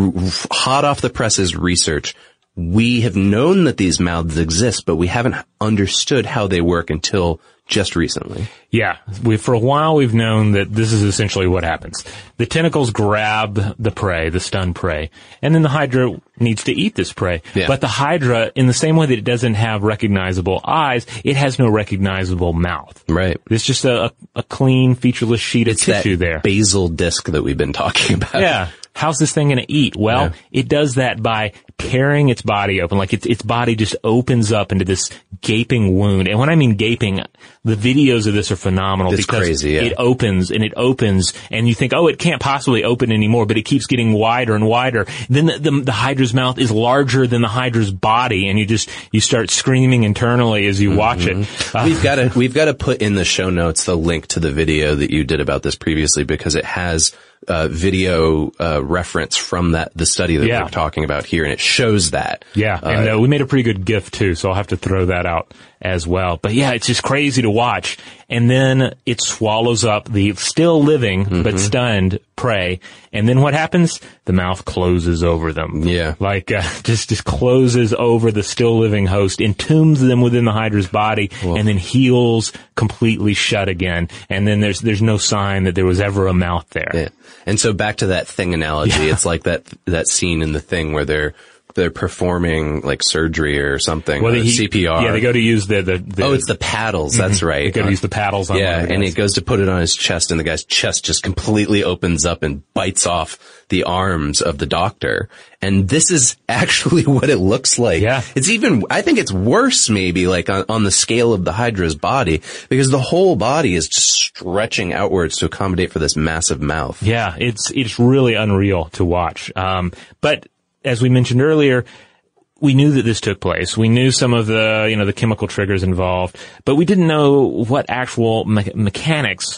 hot off the presses research. We have known that these mouths exist, but we haven't understood how they work until just recently. Yeah. We, for a while, we've known that this is essentially what happens. The tentacles grab the prey, the stunned prey, and then the Hydra needs to eat this prey. Yeah. But the Hydra, in the same way that it doesn't have recognizable eyes, it has no recognizable mouth. Right. It's just a, a clean, featureless sheet it's of tissue that there. Basal disc that we've been talking about. Yeah. How's this thing going to eat? Well, yeah. it does that by tearing its body open. Like its, its body just opens up into this gaping wound. And when I mean gaping, the videos of this are phenomenal. It's because crazy, yeah. it opens and it opens and you think, oh, it can't possibly open anymore, but it keeps getting wider and wider. Then the, the, the Hydra's mouth is larger than the Hydra's body, and you just, you start screaming internally as you mm-hmm. watch it. Uh, we've got to, we've got to put in the show notes the link to the video that you did about this previously, because it has Uh, video, uh, reference from that, the study that yeah. we're talking about here, and it shows that. Yeah, uh, and uh, we made a pretty good GIF too, so I'll have to throw that out as well. But yeah, it's just crazy to watch. And then it swallows up the still living, mm-hmm. but stunned prey. And then what happens? The mouth closes over them. Yeah. Like, uh, just, just closes over the still living host, entombs them within the Hydra's body, Whoa. and then heals completely shut again. And then there's, there's no sign that there was ever a mouth there. Yeah. And so back to that Thing analogy, yeah. it's like that, that scene in The Thing where they're, they're performing like surgery or something, well, he, C P R. Yeah, they go to use the, the, the oh, it's the paddles. That's mm-hmm. right. They go to uh, use the paddles on Yeah, and he goes to put it on his chest, and the guy's chest just completely opens up and bites off the arms of the doctor. And this is actually what it looks like. Yeah. It's even, I think it's worse maybe, like on, on the scale of the Hydra's body, because the whole body is just stretching outwards to accommodate for this massive mouth. Yeah, it's, it's really unreal to watch. Um, but as we mentioned earlier, we knew that this took place. We knew some of the, you know, the chemical triggers involved, but we didn't know what actual me- mechanics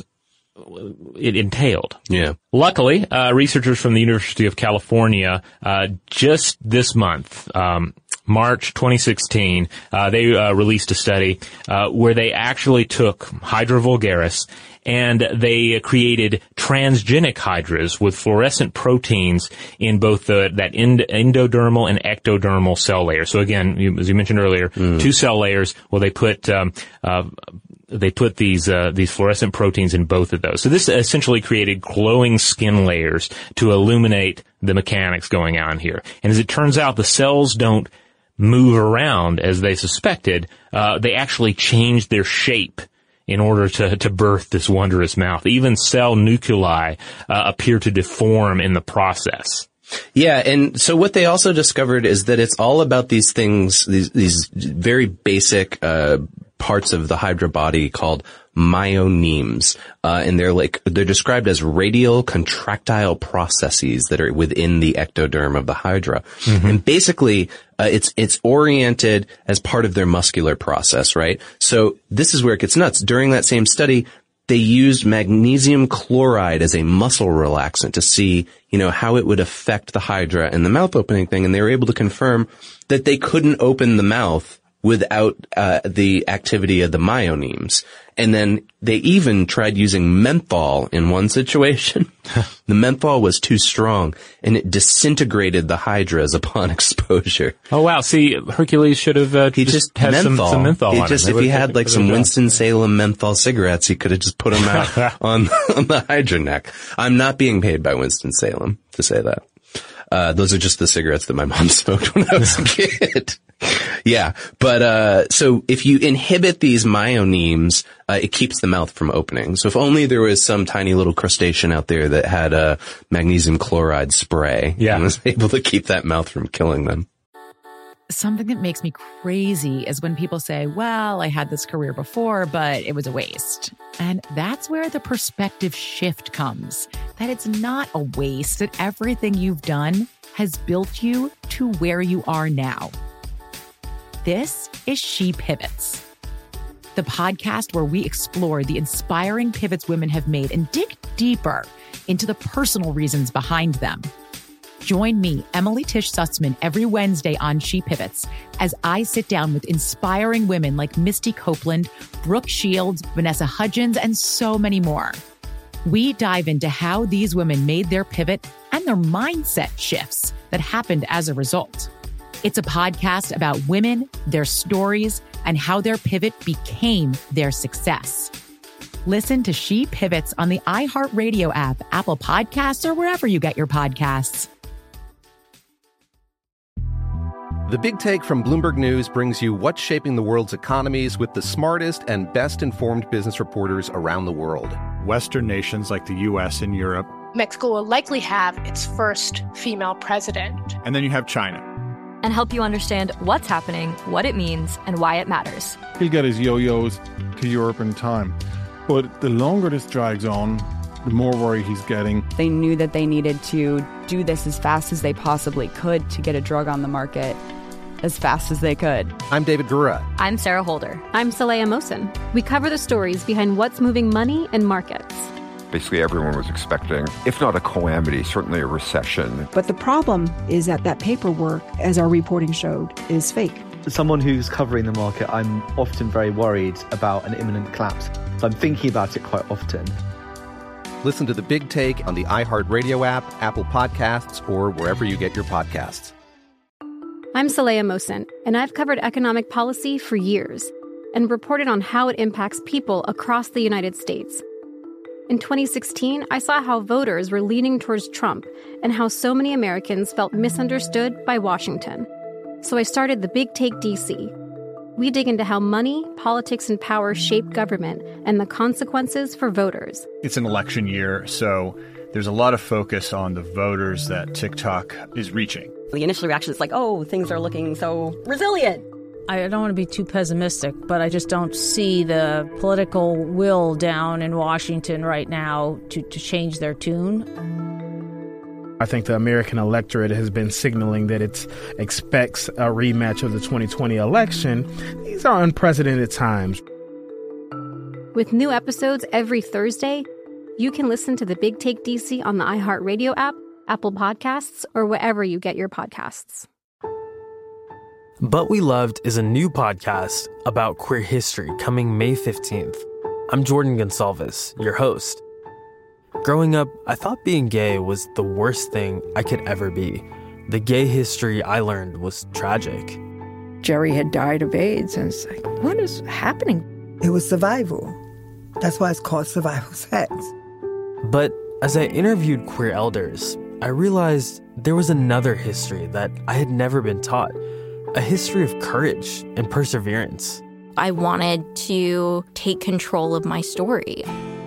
it entailed. Yeah. Luckily, uh, researchers from the University of California, uh, just this month, um, March twenty sixteen, uh, they, uh, released a study, uh, where they actually took Hydra vulgaris and they created transgenic hydras with fluorescent proteins in both the, that end, endodermal and ectodermal cell layers. So again, you, as you mentioned earlier, mm. two cell layers. Well, they put, um, uh, they put these, uh, these fluorescent proteins in both of those. So this essentially created glowing skin layers to illuminate the mechanics going on here. And as it turns out, the cells don't move around as they suspected. Uh, they actually changed their shape in order to, to birth this wondrous mouth. Even cell nuclei uh, appear to deform in the process. Yeah, and so what they also discovered is that it's all about these things, these, these very basic uh parts of the Hydra body called myonemes, uh, and they're like, they're described as radial contractile processes that are within the ectoderm of the Hydra. Mm-hmm. And basically, uh, it's, it's oriented as part of their muscular process, right? So this is where it gets nuts. During that same study, they used magnesium chloride as a muscle relaxant to see, you know, how it would affect the Hydra and the mouth opening thing. And they were able to confirm that they couldn't open the mouth without uh the activity of the myonemes. And then they even tried using menthol in one situation. The menthol was too strong, and it disintegrated the hydras upon exposure. Oh wow! See, Hercules should have uh, he just, just had menthol. some, some menthol he on just, it. If he had like some Winston-Salem menthol cigarettes, he could have just put them out on, on the Hydra neck. I'm not being paid by Winston-Salem to say that. Uh, those are just the cigarettes that my mom smoked when I was a kid. Yeah. But, uh, so if you inhibit these myonemes, uh, it keeps the mouth from opening. So if only there was some tiny little crustacean out there that had a magnesium chloride spray. Yeah. And was able to keep that mouth from killing them. Something that makes me crazy is when people say, well, I had this career before, but it was a waste. And that's where the perspective shift comes, that it's not a waste, that everything you've done has built you to where you are now. This is She Pivots, the podcast where we explore the inspiring pivots women have made and dig deeper into the personal reasons behind them. Join me, Emily Tish Sussman, every Wednesday on She Pivots as I sit down with inspiring women like Misty Copeland, Brooke Shields, Vanessa Hudgens, and so many more. We dive into how these women made their pivot and their mindset shifts that happened as a result. It's a podcast about women, their stories, and how their pivot became their success. Listen to She Pivots on the iHeartRadio app, Apple Podcasts, or wherever you get your podcasts. The Big Take from Bloomberg News brings you what's shaping the world's economies with the smartest and best-informed business reporters around the world. Western nations like the U S and Europe. Mexico will likely have its first female president. And then you have China. And help you understand what's happening, what it means, and why it matters. He'll get his yo-yos to Europe in time. But the longer this drags on, the more worry he's getting. They knew that they needed to do this as fast as they possibly could to get a drug on the market as fast as they could. I'm David Gura. I'm Sarah Holder. I'm Saleha Mohsin. We cover the stories behind what's moving money and markets. Basically, everyone was expecting, if not a calamity, certainly a recession. But the problem is that that paperwork, as our reporting showed, is fake. As someone who's covering the market, I'm often very worried about an imminent collapse. So I'm thinking about it quite often. Listen to The Big Take on the iHeartRadio app, Apple Podcasts, or wherever you get your podcasts. I'm Saleha Mohsin, and I've covered economic policy for years and reported on how it impacts people across the United States. In twenty sixteen, I saw how voters were leaning towards Trump and how so many Americans felt misunderstood by Washington. So I started The Big Take D C. We dig into how money, politics, and power shape government and the consequences for voters. It's an election year, so there's a lot of focus on the voters that TikTok is reaching. The initial reaction is like, oh, things are looking so resilient. I don't want to be too pessimistic, but I just don't see the political will down in Washington right now to, to change their tune. I think the American electorate has been signaling that it expects a rematch of the twenty twenty election. These are unprecedented times. With new episodes every Thursday, you can listen to The Big Take D C on the iHeartRadio app, Apple Podcasts, or wherever you get your podcasts. But We Loved is a new podcast about queer history coming May fifteenth. I'm Jordan Gonsalves, your host. Growing up, I thought being gay was the worst thing I could ever be. The gay history I learned was tragic. Jerry had died of AIDS, and it's like, what is happening? It was survival. That's why it's called survival sex. But as I interviewed queer elders, I realized there was another history that I had never been taught. A history of courage and perseverance. I wanted to take control of my story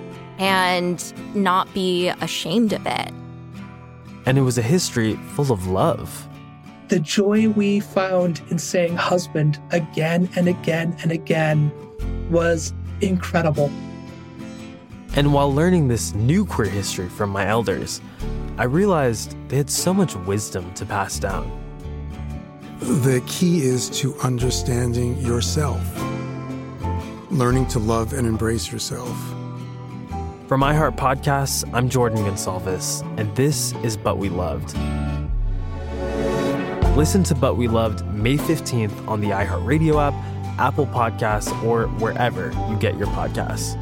and not be ashamed of it. And it was a history full of love. The joy we found in saying husband again and again and again was incredible. And while learning this new queer history from my elders, I realized they had so much wisdom to pass down. The key is to understanding yourself, learning to love and embrace yourself. From iHeart Podcasts, I'm Jordan Gonsalves, and this is But We Loved. Listen to But We Loved May fifteenth on the iHeartRadio app, Apple Podcasts, or wherever you get your podcasts.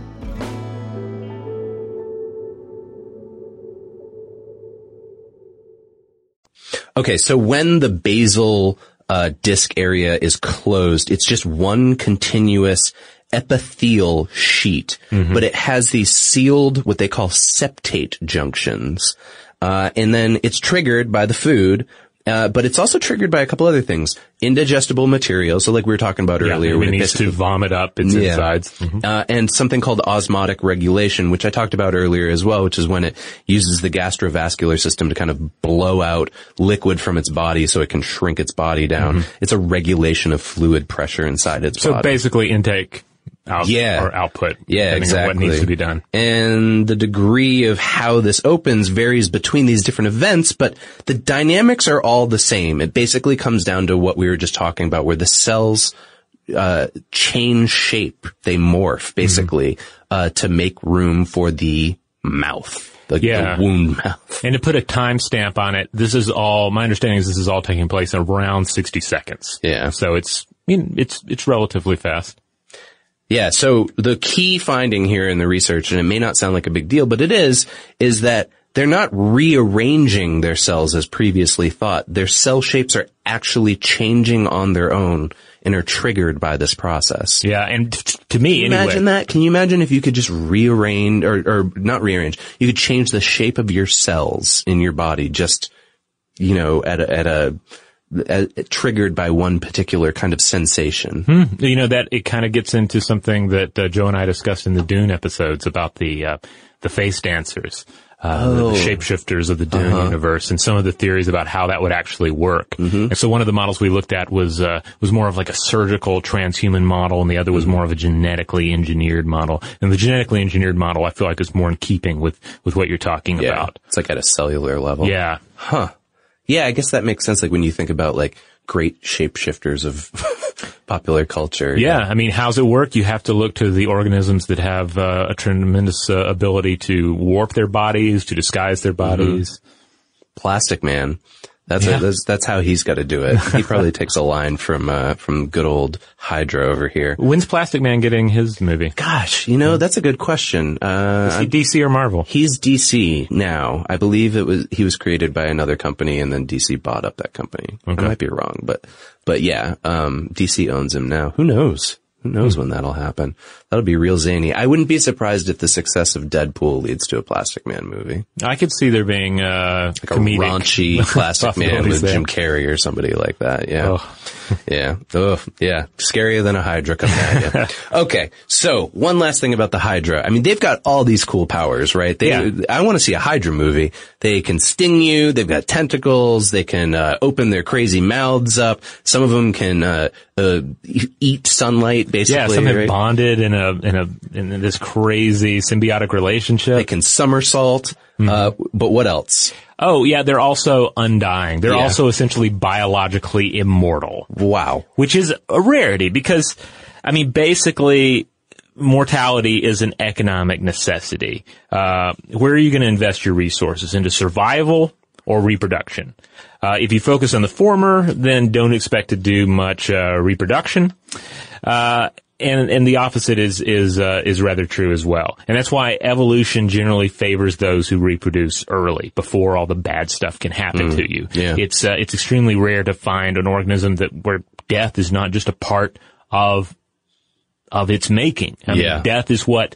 Okay, so when the basal uh, disc area is closed, it's just one continuous epithelial sheet, mm-hmm. but it has these sealed, what they call septate junctions. Uh, and then it's triggered by the food. Uh, but it's also triggered by a couple other things. Indigestible materials, so like we were talking about yeah, earlier. It needs to vomit up its yeah. insides. Mm-hmm. Uh, and something called osmotic regulation, which I talked about earlier as well, which is when it uses the gastrovascular system to kind of blow out liquid from its body so it can shrink its body down. Mm-hmm. It's a regulation of fluid pressure inside its so body. So basically intake. Out, yeah. or output. Yeah, exactly. What needs to be done. And the degree of how this opens varies between these different events, but the dynamics are all the same. It basically comes down to what we were just talking about, where the cells uh change shape. They morph, basically, mm-hmm. uh to make room for the mouth. The, yeah. the wound mouth. And to put a timestamp on it, this is all, my understanding is this is all taking place in around sixty seconds. Yeah. So it's, I mean, it's, it's relatively fast. Yeah, so the key finding here in the research, and it may not sound like a big deal, but it is, is that they're not rearranging their cells as previously thought. Their cell shapes are actually changing on their own and are triggered by this process. Yeah, and t- to me, Can you anyway. Imagine that? Can you imagine if you could just rearrange, or, or not rearrange, you could change the shape of your cells in your body just, you know, at a, at a, Uh, triggered by one particular kind of sensation. Hmm. You know, that it kind of gets into something that uh, Joe and I discussed in the Dune episodes about the uh, the face dancers, uh, oh. the, the shapeshifters of the Dune uh-huh. universe, and some of the theories about how that would actually work. Mm-hmm. And so one of the models we looked at was uh, was more of like a surgical transhuman model, and the other was more of a genetically engineered model. And the genetically engineered model, I feel like, is more in keeping with with what you're talking yeah. about. It's like at a cellular level. Yeah. Huh. Yeah, I guess that makes sense. Like when you think about like great shapeshifters of popular culture. Yeah, yeah, I mean, how's it work? You have to look to the organisms that have uh, a tremendous uh, ability to warp their bodies, to disguise their bodies. Mm-hmm. Plastic Man. That's, yeah. a, that's that's how he's got to do it. He probably takes a line from uh, from good old Hydra over here. When's Plastic Man getting his movie? Gosh, you know, that's a good question. Uh, Is he D C or Marvel? He's D C now. I believe it was he was created by another company, and then D C bought up that company. Okay. I might be wrong, but but yeah, um, D C owns him now. Who knows? Who knows when that'll happen? That'll be real zany. I wouldn't be surprised if the success of Deadpool leads to a Plastic Man movie. I could see there being uh, like comedic a raunchy Plastic Man with there. Jim Carrey or somebody like that. Yeah, oh. yeah, oh, yeah. Scarier than a Hydra coming at you. Okay, so one last thing about the Hydra. I mean, they've got all these cool powers, right? They, yeah. I want to see a Hydra movie. They can sting you. They've got tentacles. They can uh, open their crazy mouths up. Some of them can uh, uh, eat sunlight. Basically, yeah, some have right? bonded in a in a in this crazy symbiotic relationship. They can somersault. Mm-hmm. Uh, but what else? Oh, yeah, they're also undying. They're yeah. also essentially biologically immortal. Wow. Which is a rarity because, I mean, basically, mortality is an economic necessity. Uh, where are you going to invest your resources? Into survival or reproduction? Uh, if you focus on the former, then don't expect to do much, uh, reproduction. Uh, And, and the opposite is, is, uh, is rather true as well. And that's why evolution generally favors those who reproduce early, before all the bad stuff can happen mm, to you. Yeah. It's, uh, it's extremely rare to find an organism that, where death is not just a part of, of its making. I yeah. mean, death is what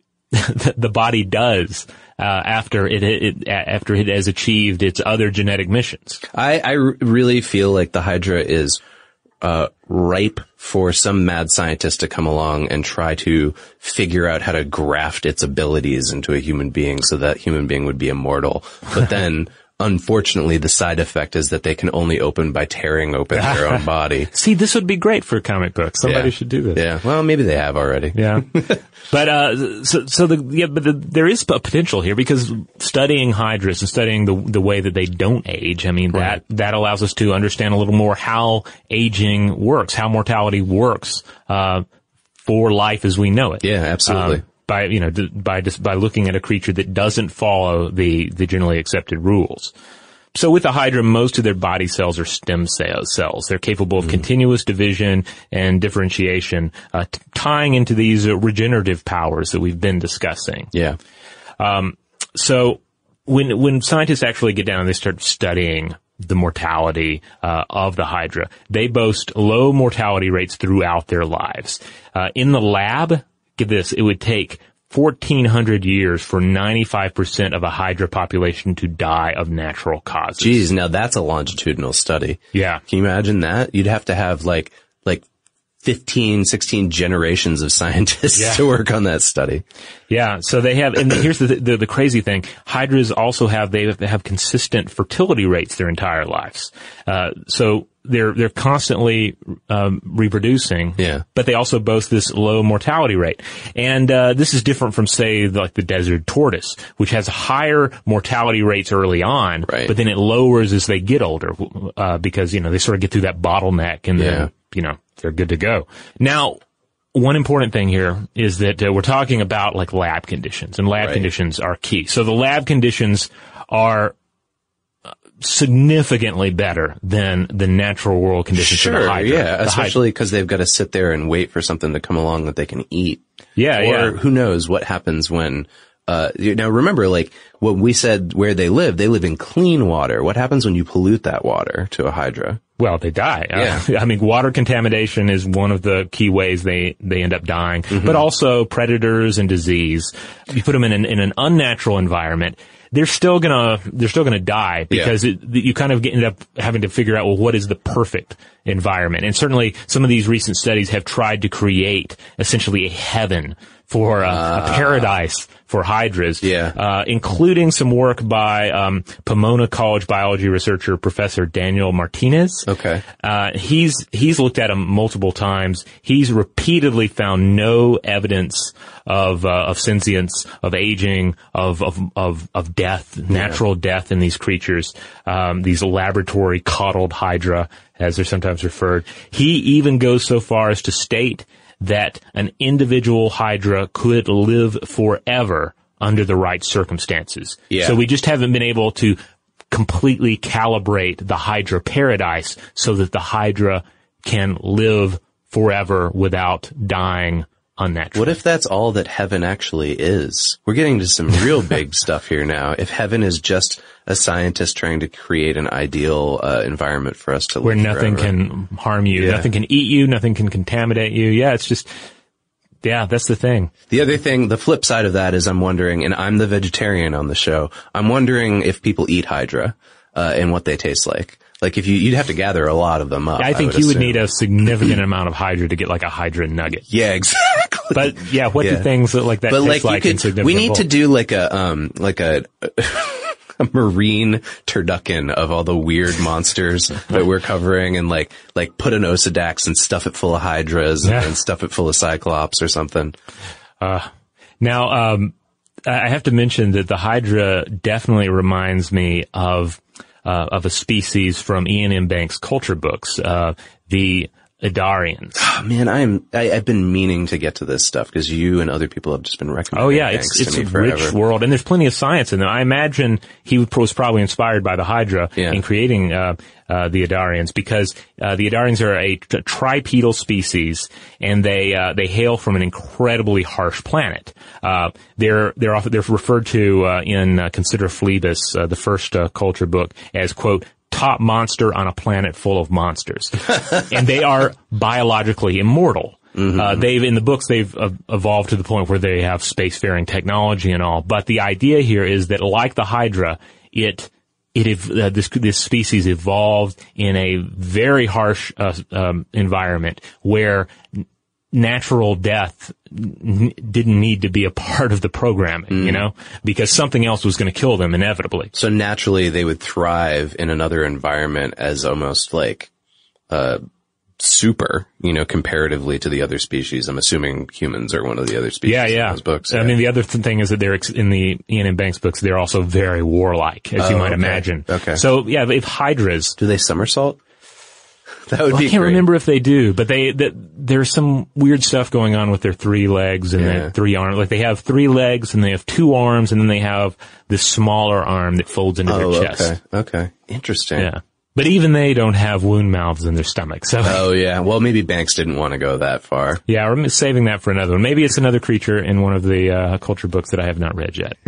the body does, uh, after it, it, after it has achieved its other genetic missions. I, I really feel like the Hydra is, uh, ripe for some mad scientist to come along and try to figure out how to graft its abilities into a human being so that human being would be immortal. But then, unfortunately, the side effect is that they can only open by tearing open their own body. See, this would be great for a comic book. Somebody yeah. should do this. Yeah. Well, maybe they have already. Yeah. But, uh, so, so the, yeah, but the, there is a potential here because studying Hydras and studying the, the way that they don't age, I mean, right. that, that allows us to understand a little more how aging works, how mortality works, uh, for life as we know it. Yeah, absolutely. Um, by, you know, by just, by looking at a creature that doesn't follow the, the generally accepted rules. So with the Hydra, most of their body cells are stem cells. They're capable of mm. continuous division and differentiation, uh, t- tying into these uh, regenerative powers that we've been discussing. Yeah. Um, so when, when scientists actually get down and they start studying the mortality, uh, of the Hydra, they boast low mortality rates throughout their lives. Uh, in the lab, get this, it would take fourteen hundred years for ninety-five percent of a hydra population to die of natural causes. Jeez, now that's a longitudinal study. Yeah. Can you imagine that? You'd have to have like, like fifteen, sixteen generations of scientists Yeah. to work on that study. Yeah, so they have, and here's the, the the crazy thing: hydras also have they have, they have consistent fertility rates their entire lives. Uh, so they're they're constantly um, reproducing. Yeah. But they also boast this low mortality rate, and uh, this is different from, say, like the desert tortoise, which has higher mortality rates early on, right. but then it lowers as they get older, uh, because you know they sort of get through that bottleneck, and Yeah. then you know they're good to go. Now, one important thing here is that uh, we're talking about like lab conditions, and lab Right. conditions are key. So the lab conditions are significantly better than the natural world conditions Sure, for the hydra. yeah, The especially because they've got to sit there and wait for something to come along that they can eat. Yeah, or yeah. who knows what happens when, uh, you now remember, like, what we said where they live, they live in clean water. What happens when you pollute that water to a hydra? Well, they die. Yeah. Uh, I mean, water contamination is one of the key ways they, they end up dying, Mm-hmm. but also predators and disease. You put them in an, in an unnatural environment, they're still gonna, they're still gonna die because Yeah. it, you kind of end up having to figure out, well, what is the perfect environment? And certainly some of these recent studies have tried to create essentially a heaven for uh, Ah. a paradise for hydras, Yeah. uh, including some work by um, Pomona College biology researcher Professor Daniel Martinez. Okay. Uh, he's he's looked at them multiple times. He's repeatedly found no evidence of uh, of sentience, of aging, of of of, of death, natural death in these creatures. Um, these laboratory coddled hydra, as they're sometimes referred. He even goes so far as to state that an individual hydra could live forever under the right circumstances. Yeah. So we just haven't been able to completely calibrate the hydra paradise so that the hydra can live forever without dying unnaturally. What if that's all that heaven actually is? We're getting to some real big stuff here now. If heaven is just a scientist trying to create an ideal uh, environment for us to live Where nothing forever. can harm you, Yeah. nothing can eat you, nothing can contaminate you. Yeah, it's just, yeah, that's the thing. The other thing, the flip side of that is I'm wondering, and I'm the vegetarian on the show, I'm wondering if people eat hydra, uh, and what they taste like. Like if you, you'd have to gather a lot of them up. I think would you would assume. need a significant amount of hydra to get like a hydra nugget. Yeah, exactly. But yeah, what Yeah. do things that like that But taste like, like you in could, significant we need to bulk? do like a, um, like a, a marine turducken of all the weird monsters that we're covering and like, like put an Osedax and stuff it full of hydras Yeah. and stuff it full of cyclops or something. Uh, now, um, I have to mention that the hydra definitely reminds me of, uh, of a species from Ian M. Banks' culture books, uh, the Idarians. Oh, man, I'm, I, I've been meaning to get to this stuff because you and other people have just been recommending Oh yeah, Banks it's to it's me a forever. rich world, and there's plenty of science in there. I imagine he was probably inspired by the Hydra Yeah. in creating uh, uh, the Idarians, because uh, the Idarians are a, t- tripedal species, and they uh, they hail from an incredibly harsh planet. Uh, they're they're often they're referred to uh, in uh, Consider Phlebas, uh, the first uh, culture book, as quote, top monster on a planet full of monsters. And they are biologically immortal. Mm-hmm. Uh, they've, in the books, they've uh, evolved to the point where they have spacefaring technology and all. But the idea here is that, like the Hydra, it, it, ev- uh, this, this species evolved in a very harsh, uh, um, environment where n- natural death n- didn't need to be a part of the programming, Mm. you know, because something else was going to kill them inevitably. So naturally they would thrive in another environment as almost like, uh, super, you know, comparatively to the other species. I'm assuming humans are one of the other species Yeah, yeah. in those books. I mean, the other th- thing is that they're ex- in the Ian M. Banks books, they're also very warlike, as you Oh, might okay. imagine. Okay. So yeah, if hydras, do they somersault? That would well, be I can't great. remember if they do, but they, that there's some weird stuff going on with their three legs and Yeah. their three arms. Like they have three legs and they have two arms, and then they have this smaller arm that folds into Oh, their chest. okay. Okay. Interesting. Yeah. But even they don't have wound mouths in their stomach. So Oh yeah. Well, maybe Banks didn't want to go that far. yeah, I'm saving that for another one. Maybe it's another creature in one of the uh, culture books that I have not read yet.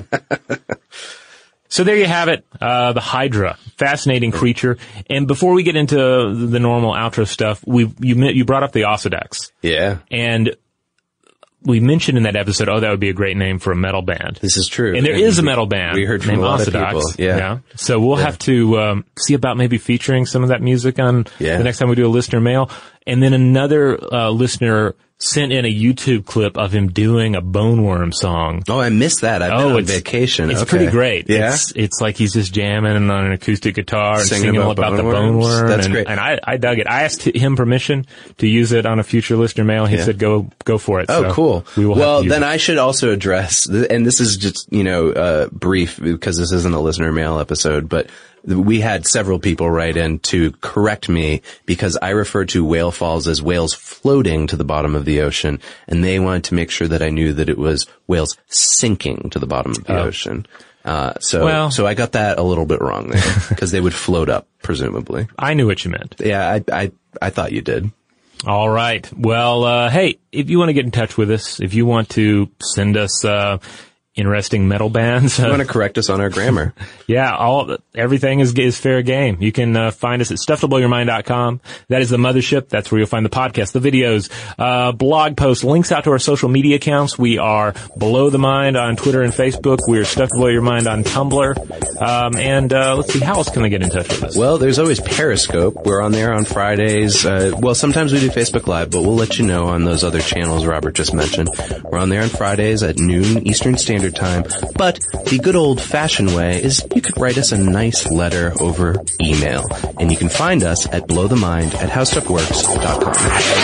So there you have it, uh, the Hydra, fascinating creature. And before we get into the normal outro stuff, we you you brought up the Osedax, Yeah. and we mentioned in that episode, oh, that would be a great name for a metal band. This is true. And there and is a we, metal band. We heard from named a lot Orthodox. of people. Yeah. yeah. So we'll yeah. have to um, see about maybe featuring some of that music on yeah. the next time we do a listener mail. And then another uh, listener sent in a YouTube clip of him doing a Boneworm song. Oh, I missed that. I've been oh, on it's, vacation. It's okay. pretty great. Yeah? It's, it's like he's just jamming on an acoustic guitar and singing, singing about, about the boneworms. Boneworm. That's and, great. And I, I dug it. I asked him permission to use it on a future listener mail. He yeah. said, go, go for it. Oh, so cool. We will well, have to use then it. I should also address, and this is just, you know, uh, brief because this isn't a listener mail episode, but we had several people write in to correct me because I referred to whale falls as whales floating to the bottom of the ocean, and they wanted to make sure that I knew that it was whales sinking to the bottom of the oh. ocean. Uh, so, well, so I got that a little bit wrong there because they would float up, presumably. I knew what you meant. Yeah, I, I, I thought you did. All right. Well, uh, hey, if you want to get in touch with us, if you want to send us, uh, interesting metal bands. You want to correct us on our grammar? Yeah, all everything is is fair game. You can uh, find us at stuff to blow your mind dot com. That is the mothership. That's where you'll find the podcast, the videos, uh, blog posts, links out to our social media accounts. We are Below the Mind on Twitter and Facebook. We are Stuff to Blow Your Mind on Tumblr. Um, and uh, let's see, how else can I get in touch with us? Well, there's always Periscope. We're on there on Fridays. Uh, well, sometimes we do Facebook Live, but we'll let you know on those other channels Robert just mentioned. We're on there on Fridays at noon Eastern Standard Time, but the good old-fashioned way is you could write us a nice letter over email, and you can find us at blowthemind at howstuffworks dot com.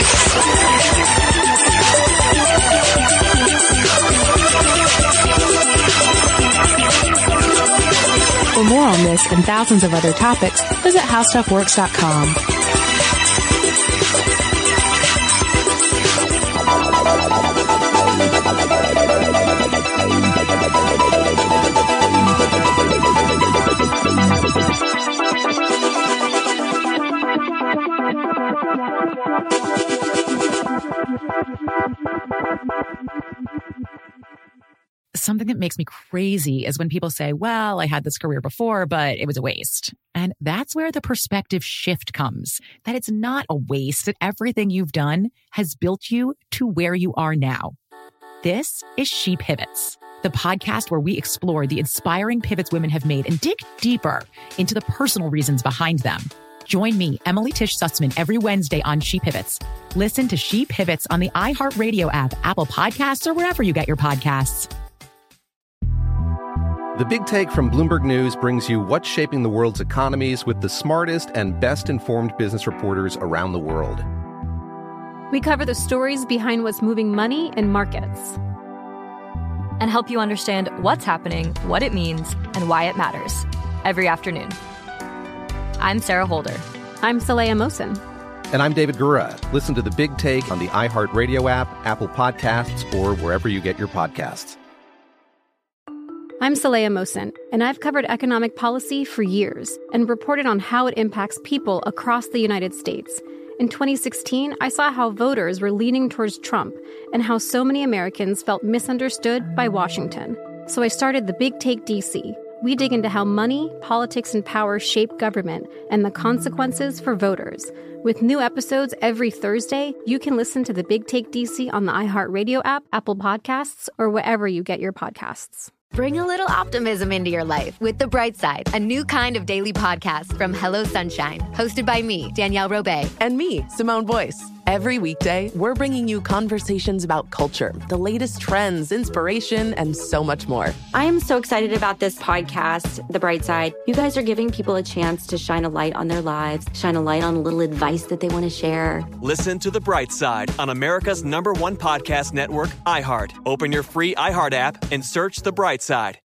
For more on this and thousands of other topics, visit how stuff works dot com. Something that makes me crazy is when people say, well, I had this career before, but it was a waste. And that's where the perspective shift comes, that it's not a waste, that everything you've done has built you to where you are now. This is She Pivots, the podcast where we explore the inspiring pivots women have made and dig deeper into the personal reasons behind them. Join me, Emily Tish Sussman, every Wednesday on She Pivots. Listen to She Pivots on the iHeartRadio app, Apple Podcasts, or wherever you get your podcasts. The Big Take from Bloomberg News brings you what's shaping the world's economies with the smartest and best-informed business reporters around the world. We cover the stories behind what's moving money and markets. And help you understand what's happening, what it means, and why it matters. Every afternoon. I'm Sarah Holder. I'm Saleha Mohsin. And I'm David Gura. Listen to The Big Take on the iHeartRadio app, Apple Podcasts, or wherever you get your podcasts. I'm Saleha Mohsin, and I've covered economic policy for years and reported on how it impacts people across the United States. In twenty sixteen, I saw how voters were leaning towards Trump and how so many Americans felt misunderstood by Washington. So I started The Big Take D C. We dig into how money, politics, and power shape government and the consequences for voters. With new episodes every Thursday, you can listen to The Big Take D C on the iHeartRadio app, Apple Podcasts, or wherever you get your podcasts. Bring a little optimism into your life with The Bright Side, a new kind of daily podcast from Hello Sunshine, hosted by me, Danielle Robay. And me, Simone Boyce. Every weekday, we're bringing you conversations about culture, the latest trends, inspiration, and so much more. I am so excited about this podcast, The Bright Side. You guys are giving people a chance to shine a light on their lives, shine a light on a little advice that they want to share. Listen to The Bright Side on America's number one podcast network, iHeart. Open your free iHeart app and search The Bright Side.